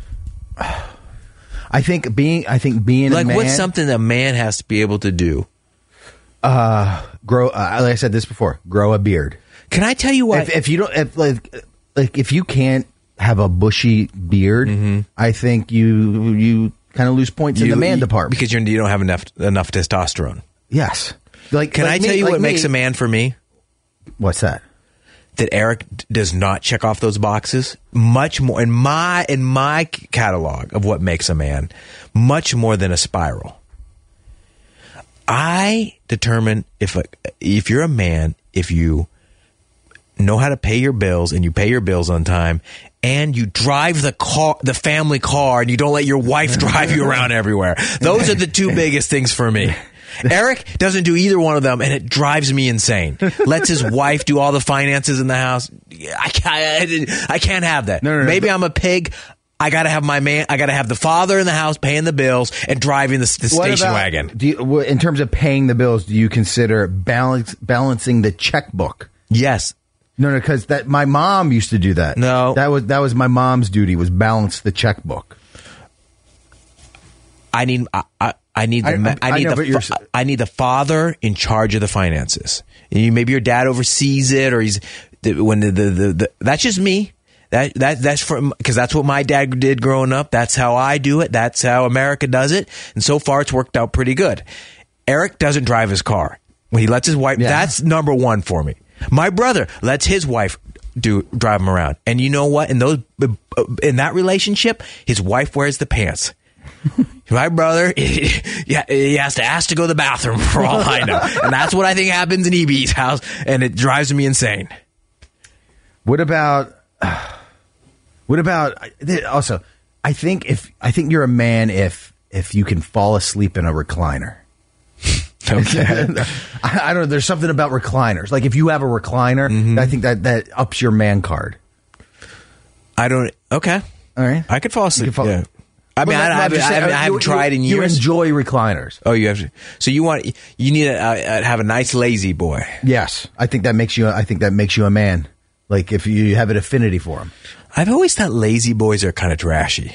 think being like, a man, what's something that a man has to be able to do? Grow. Like I said this before, grow a beard. Can I tell you what? If you don't, if you can't have a bushy beard, I think you kind of lose points in the man department because you don't have enough testosterone. Yes. Can I tell you what makes a man for me? What's that? That Eric does not check off those boxes much more in my catalog of what makes a man, much more than a spiral. I determine if you're a man, if you know how to pay your bills and you pay your bills on time, and you drive the family car, and you don't let your wife drive you around everywhere. Those are the two biggest things for me. Eric doesn't do either one of them, and it drives me insane. Lets his wife do all the finances in the house. I can't have that. No. Maybe I'm a pig. I gotta have my man. I gotta have the father in the house paying the bills and driving the station wagon. In terms of paying the bills, do you consider balancing the checkbook? Yes. No, because my mom used to do that. No, that was my mom's duty, was balance the checkbook. I need the father in charge of the finances. Maybe your dad oversees it, or that's just me. That's because that's what my dad did growing up. That's how I do it. That's how America does it. And so far, it's worked out pretty good. Eric doesn't drive his car. When he lets his wife, that's number one for me. My brother lets his wife drive him around. And you know what? In that relationship, his wife wears the pants. My brother, he has to ask to go to the bathroom for all I know. And that's what I think happens in EB's house. And it drives me insane. What about also, I think you're a man if you can fall asleep in a recliner. Okay. I don't know. There's something about recliners. Like if you have a recliner, I think that ups your man card. Okay. All right. I could fall asleep. Yeah. I mean, I haven't tried in years. You enjoy recliners. Oh, you have to. So you need to have a nice lazy boy. Yes. I think that makes you a man. Like if you have an affinity for him. I've always thought lazy boys are kind of trashy.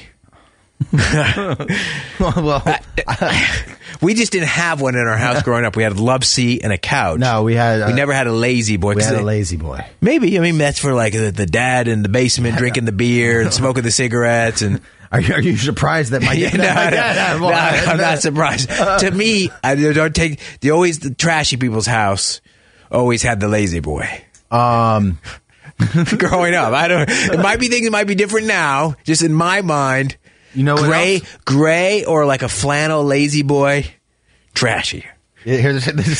Well, we just didn't have one in our house growing up. We had a love seat and a couch. No, we never had a lazy boy. We had a lazy boy. Maybe. I mean, that's for like the dad in the basement drinking the beer and smoking the cigarettes. And are you surprised that my dad? No, I'm not surprised. To me, the trashy people's house always had the lazy boy. Growing up, it might be things that might be different now. Just in my mind. You know what gray or like a flannel lazy boy, trashy. You're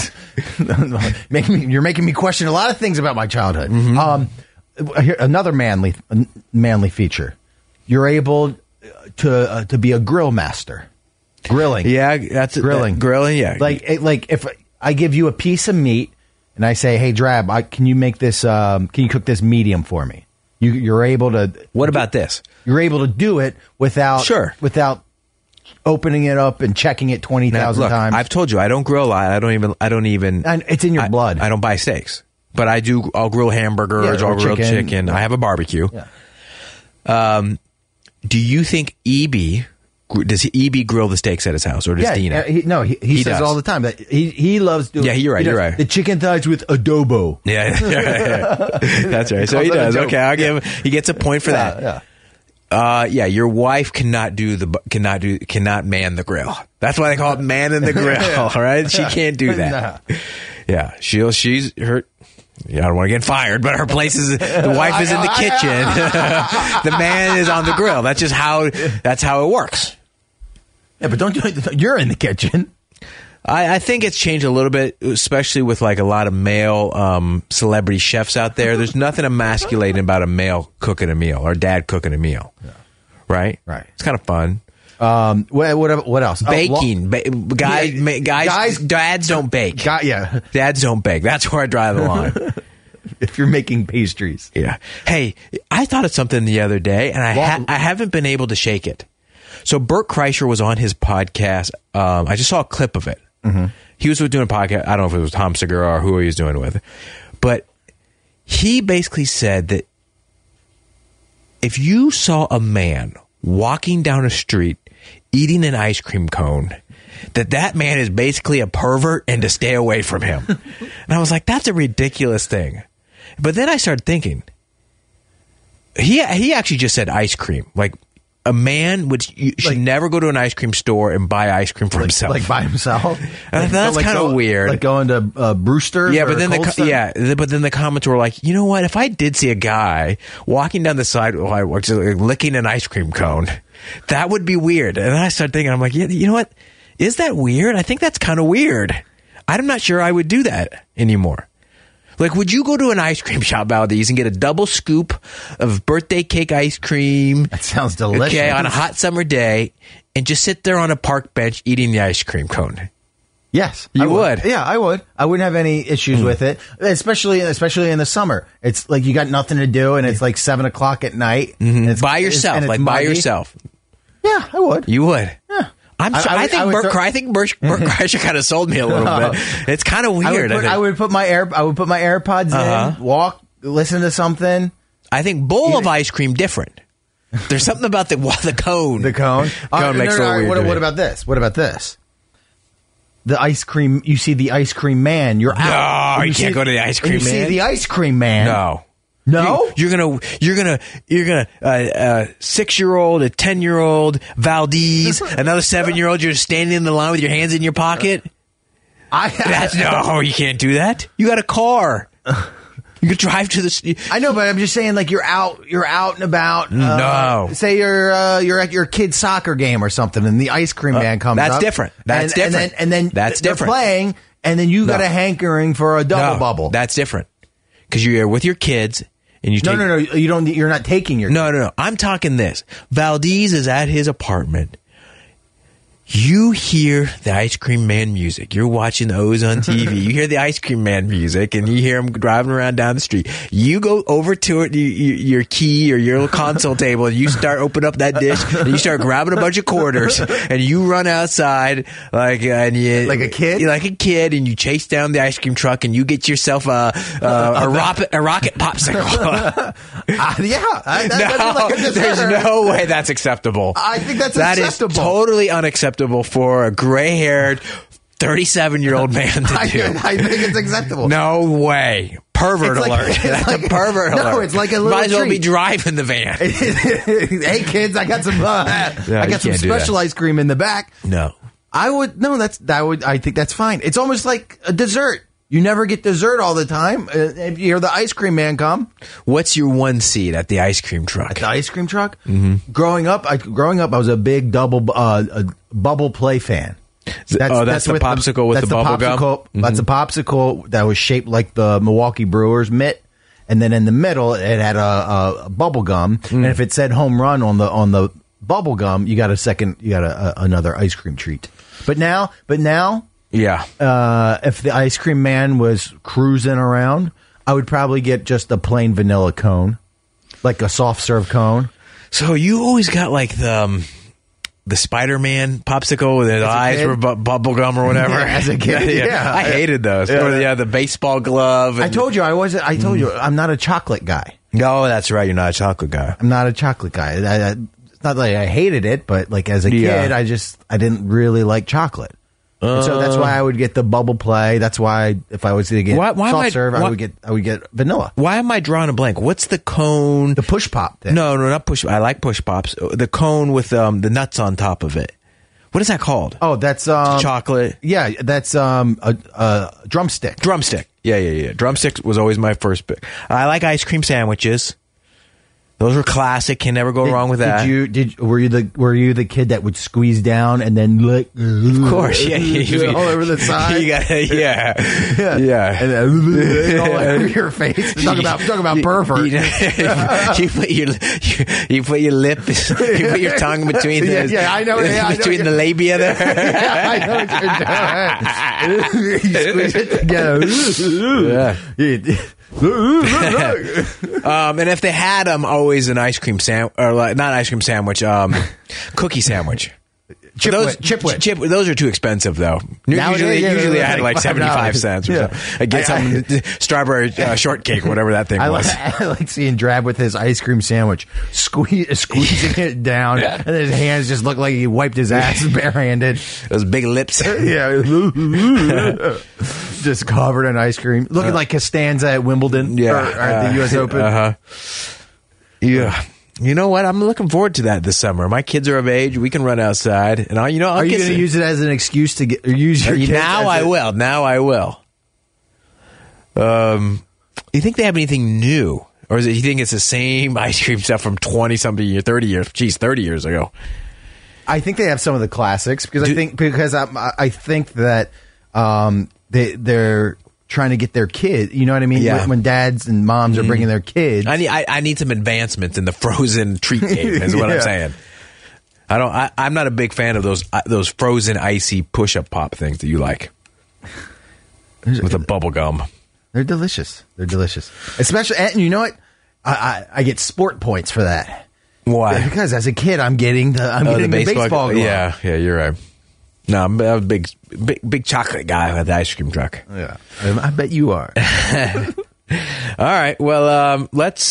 making me question a lot of things about my childhood. Here, another manly feature. You're able to be a grill master. Grilling. Yeah, that's grilling. Grilling, yeah. Like if I give you a piece of meat and I say, "Hey, Drab, can you make this? Can you cook this medium for me?" You're able to. What about this? You're able to do it without opening it up and checking it 20,000 times. I've told you I don't grill a lot. I don't even. And it's in your blood. I don't buy steaks, but I'll grill hamburgers. I'll grill chicken. I have a barbecue. Yeah. Do you think does EB grill the steaks at his house, or does Dina? He says all the time that he loves doing. Yeah, you're right. You're right. The chicken thighs with adobo. Yeah, that's right. So he does. Okay, I'll give him. He gets a point for that. Yeah. Your wife cannot man the grill. That's why they call it man in the grill. All right, she can't do that. Nah. Yeah, she's her. I don't want to get fired, but her place is, the wife is in the kitchen. The man is on the grill. That's just how it works. Yeah, but you're in the kitchen. I think it's changed a little bit, especially with like a lot of male celebrity chefs out there. There's nothing emasculating about a male cooking a meal or dad cooking a meal. Yeah. Right? Right. It's kind of fun. What else? Baking. Guys, dads don't bake. Yeah. Dads don't bake. That's where I draw the line. If you're making pastries. Yeah. Hey, I thought of something the other day, and I haven't been able to shake it. So Bert Kreischer was on his podcast. I just saw a clip of it. Mm-hmm. He was doing a podcast. I don't know if it was Tom Segura or who he was doing it with. But he basically said that if you saw a man walking down a street eating an ice cream cone, that man is basically a pervert and to stay away from him. And I was like, that's a ridiculous thing. But then I started thinking, he actually just said ice cream. Like, a man should never go to an ice cream store and buy ice cream for himself. Like by himself? That's kind of weird. Like going to Brewster's? Yeah, but then the comments were like, you know what? If I did see a guy walking down the sidewalk just licking an ice cream cone, that would be weird. And I started thinking, I'm like, yeah, you know what? Is that weird? I think that's kind of weird. I'm not sure I would do that anymore. Like, would you go to an ice cream shop, Valdez, and get a double scoop of birthday cake ice cream? That sounds delicious. Okay, on a hot summer day, and just sit there on a park bench eating the ice cream cone? Yes. You would? Yeah, I would. I wouldn't have any issues with it, especially in the summer. It's like you got nothing to do, and it's like 7 o'clock at night. Mm-hmm. And it's, by yourself, it's like by yourself. Yeah, I would. You would? Yeah. I think Bert Kreischer kind of sold me a little bit. It's kind of weird. I would put my AirPods in, walk, listen to something. I think bowl of ice cream different. There's something about the cone. The cone. Cone makes it a little weird. What about this? What about this? The ice cream. You see the ice cream man. You're out. No, you can't go to the ice cream man. You see the ice cream man. No. No, you're gonna 6-year-old, a 10-year-old, Valdez, another 7-year-old. You're standing in the line with your hands in your pocket. No, you can't do that. You got a car. You could drive to the. I know, but I'm just saying, like you're out and about. No, say you're at your kid's soccer game or something, and the ice cream man comes up. That's different. That's different. And then that's they're different. Playing, and then you got a hankering for a double bubble. That's different because you're with your kids. And you no, you don't. You're not taking your. No. I'm talking this. Valdez is at his apartment. You hear the ice cream man music. You're watching the O's on TV. You hear the ice cream man music, and you hear him driving around down the street. You go over to it, your key or your little console table, and you start opening up that dish, and you start grabbing a bunch of quarters, and you run outside like a kid, and you chase down the ice cream truck, and you get yourself a rocket popsicle. There's no way that's acceptable. I think that's acceptable. That is totally unacceptable for a gray-haired 37-year-old man to do. I think it's acceptable. No way. Pervert alert. That's a pervert alert. No, it's like a little Might as well treat. be driving the van. Hey, kids, I got some special ice cream in the back. No. I think that's fine. It's almost like a dessert. You never get dessert all the time. If you hear the ice cream man come. What's your one seat at the ice cream truck? At the ice cream truck? Mm-hmm. Growing up, I was a big bubble play fan. That's the popsicle with the bubble gum? Mm-hmm. That's a popsicle that was shaped like the Milwaukee Brewers mitt. And then in the middle, it had a bubble gum. Mm. And if it said home run on the bubble gum, you got another ice cream treat. But now, yeah. If the ice cream man was cruising around, I would probably get just a plain vanilla cone, like a soft serve cone. So you always got like the Spider-Man popsicle with his eyes were bubble gum or whatever. Yeah, as a kid, yeah. I hated those. Yeah. Or the baseball glove. I told you I'm not a chocolate guy. No, that's right. You're not a chocolate guy. I'm not a chocolate guy. It's not like I hated it, but like as a kid, I didn't really like chocolate. So that's why I would get the bubble play. That's why if I was to get soft serve, I would get vanilla. Why am I drawing a blank? What's the cone? The push pop thing. No, not push. I like push pops. The cone with the nuts on top of it. What is that called? Oh, that's chocolate. Yeah, that's a drumstick. Drumstick. Yeah. Drumsticks was always my first pick. I like ice cream sandwiches. Those were classic. Can never go wrong with that. Were you the kid that would squeeze down and then lick? Of course, yeah. All over the side. Yeah. And then all over your face. Talk about pervert. You put your lip, you put your tongue between the I know between the labia there. I know what you're doing. You squeeze it together. And if they had them, always an ice cream sandwich, or not ice cream sandwich, cookie sandwich. Chipwit. Those are too expensive, though. Usually I had like 75 cents or something. I get some strawberry shortcake, whatever that thing was. I like seeing Drab with his ice cream sandwich, squeezing it down, and his hands just look like he wiped his ass barehanded. Those big lips. Just covered in ice cream. Looking like Costanza at Wimbledon or at the U.S. Open. Yeah. You know what? I'm looking forward to that this summer. My kids are of age. We can run outside. And are you going to use it as an excuse to use your kids? Now I will. You think they have anything new? Or you think it's the same ice cream stuff from 20-something years, 30 years? Geez, 30 years ago. I think they have some of the classics because I think that they're trying to get their kid. You know what I mean? Yeah. When dads and moms are bringing their kids. I need some advancements in the frozen treat game. Is what I'm saying. I'm not a big fan of those frozen icy push-up pop things that you like with the bubble gum. They're delicious. Especially, and you know what? I get sport points for that. Why? Because as a kid, I'm getting the baseball glove. Yeah, you're right. No, I'm a big chocolate guy with the ice cream truck. Yeah, I bet you are. All right. Well,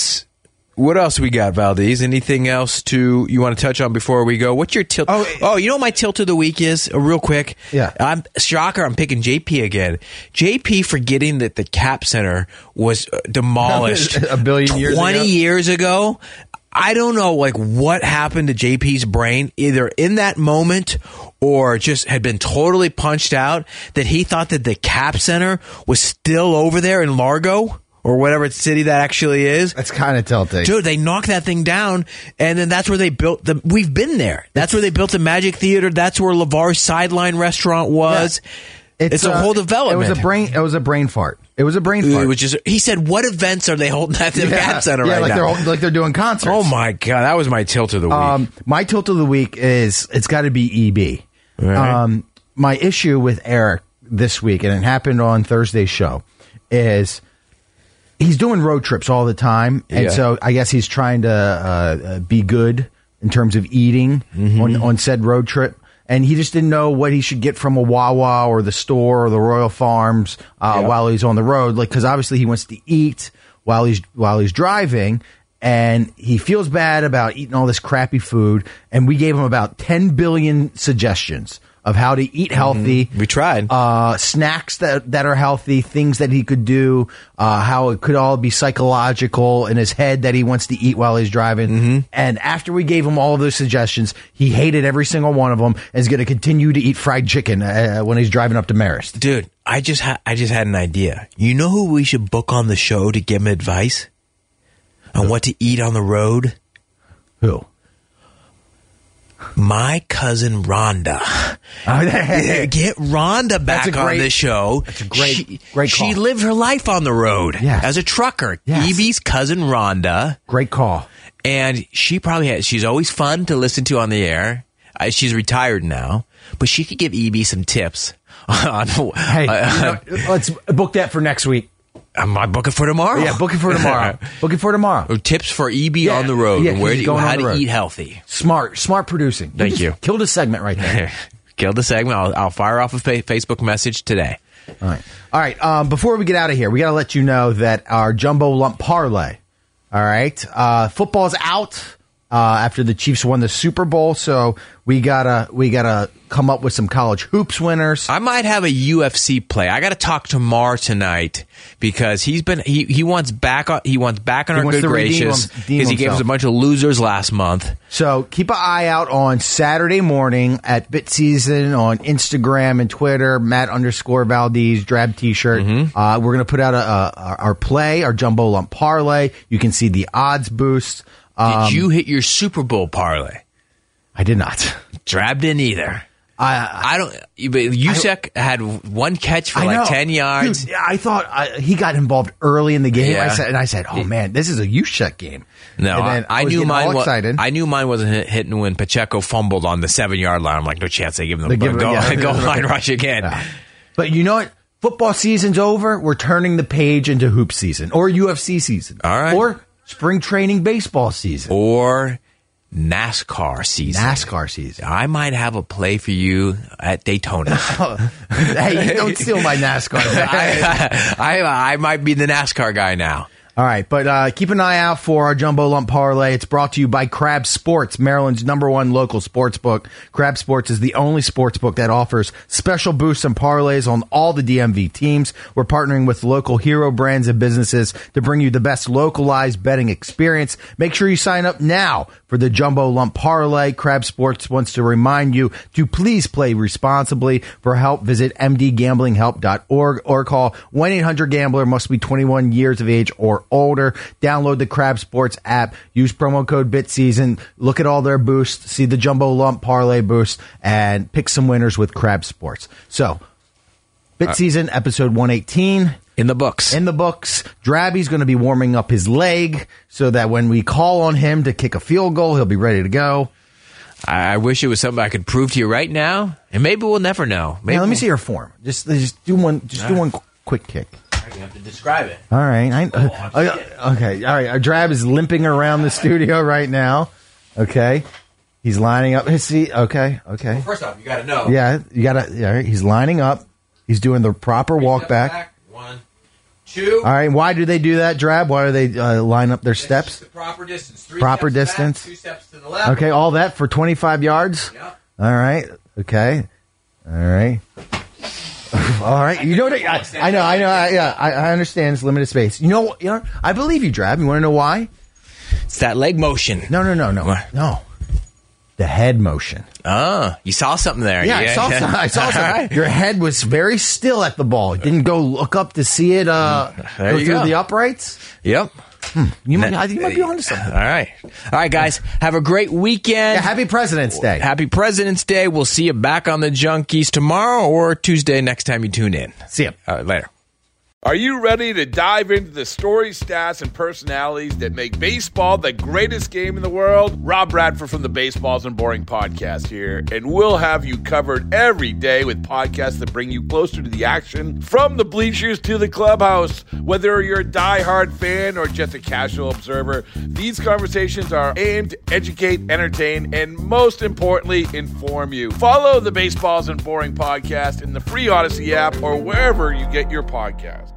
what else we got, Valdez? Anything else you want to touch on before we go? What's your tilt? Oh, you know what my tilt of the week is? Real quick. Yeah. I'm picking JP again. JP forgetting that the Cap Center was demolished a billion years 20 years ago. I don't know what happened to JP's brain, either in that moment or just had been totally punched out, that he thought that the Cap Center was still over there in Largo or whatever city that actually is. That's kind of tilting. Dude, they knocked that thing down, and then that's where they built we've been there. That's where they built the Magic Theater. That's where LeVar's Sideline Restaurant was. Yeah. It's a whole development. It was a brain fart. It was a brain fart. He said, "What events are they holding at the Cap Center right now?" Like they're doing concerts. Oh my god, that was my tilt of the week. My tilt of the week is it's got to be EB. Right. My issue with Eric this week, and it happened on Thursday's show, is he's doing road trips all the time, and so I guess he's trying to be good in terms of eating on said road trip. And he just didn't know what he should get from a Wawa or the store or the Royal Farms while he's on the road. Because obviously he wants to eat while he's driving, and he feels bad about eating all this crappy food. And we gave him about 10 billion suggestions of how to eat healthy. We tried. Snacks that are healthy, things that he could do, how it could all be psychological in his head that he wants to eat while he's driving. And after we gave him all of those suggestions, he hated every single one of them and is going to continue to eat fried chicken when he's driving up to Marist. Dude, I just had an idea. You know who we should book on the show to give him advice on what to eat on the road? Who? My cousin Rhonda. Get Rhonda back on the show. That's a great call. She lived her life on the road as a trucker. Yes. Evie's cousin Rhonda. Great call. And she's always fun to listen to on the air. She's retired now, but she could give Evie some tips. Let's book that for next week. I book it for tomorrow. Yeah, book it for tomorrow. Book it for tomorrow. Or tips for EB on the road and how to eat healthy. Smart producing. Thank you. Killed a segment right there. Killed the segment. I'll fire off a Facebook message today. All right. Before we get out of here, we got to let you know that our Jumbo Lump Parlay. All right. Football's out. after the Chiefs won the Super Bowl. So we gotta come up with some college hoops winners. I might have a UFC play. I got to talk to Mar tonight because he wants back on our good gracious because he gave us a bunch of losers last month. So keep an eye out on Saturday morning at BitSeason on Instagram and Twitter. Matt_Valdez Drab T-shirt. We're gonna put out our play, our Jumbo Lump parlay. You can see the odds boost. Did you hit your Super Bowl parlay? I did not. Drab didn't either. I don't. But Yusek had one catch for like 10 yards. Dude, I thought he got involved early in the game. Yeah. I said, "Oh man, this is a Yusek game." No, and then I knew mine. Excited. I knew mine wasn't hitting when Pacheco fumbled on the 7-yard line. I'm like, no chance they give him the goal line rush again. Yeah. But you know what? Football season's over. We're turning the page into hoop season or UFC season. All right. Or spring training baseball season. Or NASCAR season. I might have a play for you at Daytona. Hey, don't steal my NASCAR. I might be the NASCAR guy now. All right, but keep an eye out for our Jumbo Lump Parlay. It's brought to you by Crab Sports, Maryland's #1 local sports book. Crab Sports is the only sports book that offers special boosts and parlays on all the DMV teams. We're partnering with local hero brands and businesses to bring you the best localized betting experience. Make sure you sign up now for the Jumbo Lump Parlay. Crab Sports wants to remind you to please play responsibly. For help, visit mdgamblinghelp.org or call 1-800-GAMBLER. Must be 21 years of age or older. Download the Crab Sports app. Use promo code BitSeason. Look at all their boosts. See the Jumbo Lump Parlay boost and pick some winners with Crab Sports. So, BitSeason episode 118. In the books. Drabby's going to be warming up his leg so that when we call on him to kick a field goal, he'll be ready to go. I wish it was something I could prove to you right now, and maybe we'll never know. Maybe let me see your form. Just do one. Do one quick kick. You have to describe it. All right. Okay. All right. Our Drab is limping around the studio right now. Okay. He's lining up his seat. Okay. Well, first off, you got to know. Yeah. You got to. Yeah. He's lining up. He's doing the proper walk back. 1, 2. All right. Why do they do that, Drab? Why do they line up their steps? The proper distance. 3 proper steps distance. Back, 2 steps to the left. Okay. All that for 25 yards. Yep. All right. Okay. All right. All right. You know what? I know. I understand. It's limited space. You know. I believe you, Drab. You want to know why? It's that leg motion. No. The head motion. Oh, you saw something there. Yeah, I saw something. Right. Your head was very still at the ball. It didn't go look up to see it go through the uprights. Yep. I think you might be onto something. All right, guys. Have a great weekend. Yeah, happy President's Day. Happy President's Day. We'll see you back on the Junkies tomorrow or Tuesday next time you tune in. See you. Later. Are you ready to dive into the stories, stats, and personalities that make baseball the greatest game in the world? Rob Bradford from the Baseballs and Boring podcast here, and we'll have you covered every day with podcasts that bring you closer to the action, from the bleachers to the clubhouse. Whether you're a diehard fan or just a casual observer, these conversations are aimed to educate, entertain, and most importantly, inform you. Follow the Baseballs and Boring podcast in the free Odyssey app or wherever you get your podcast.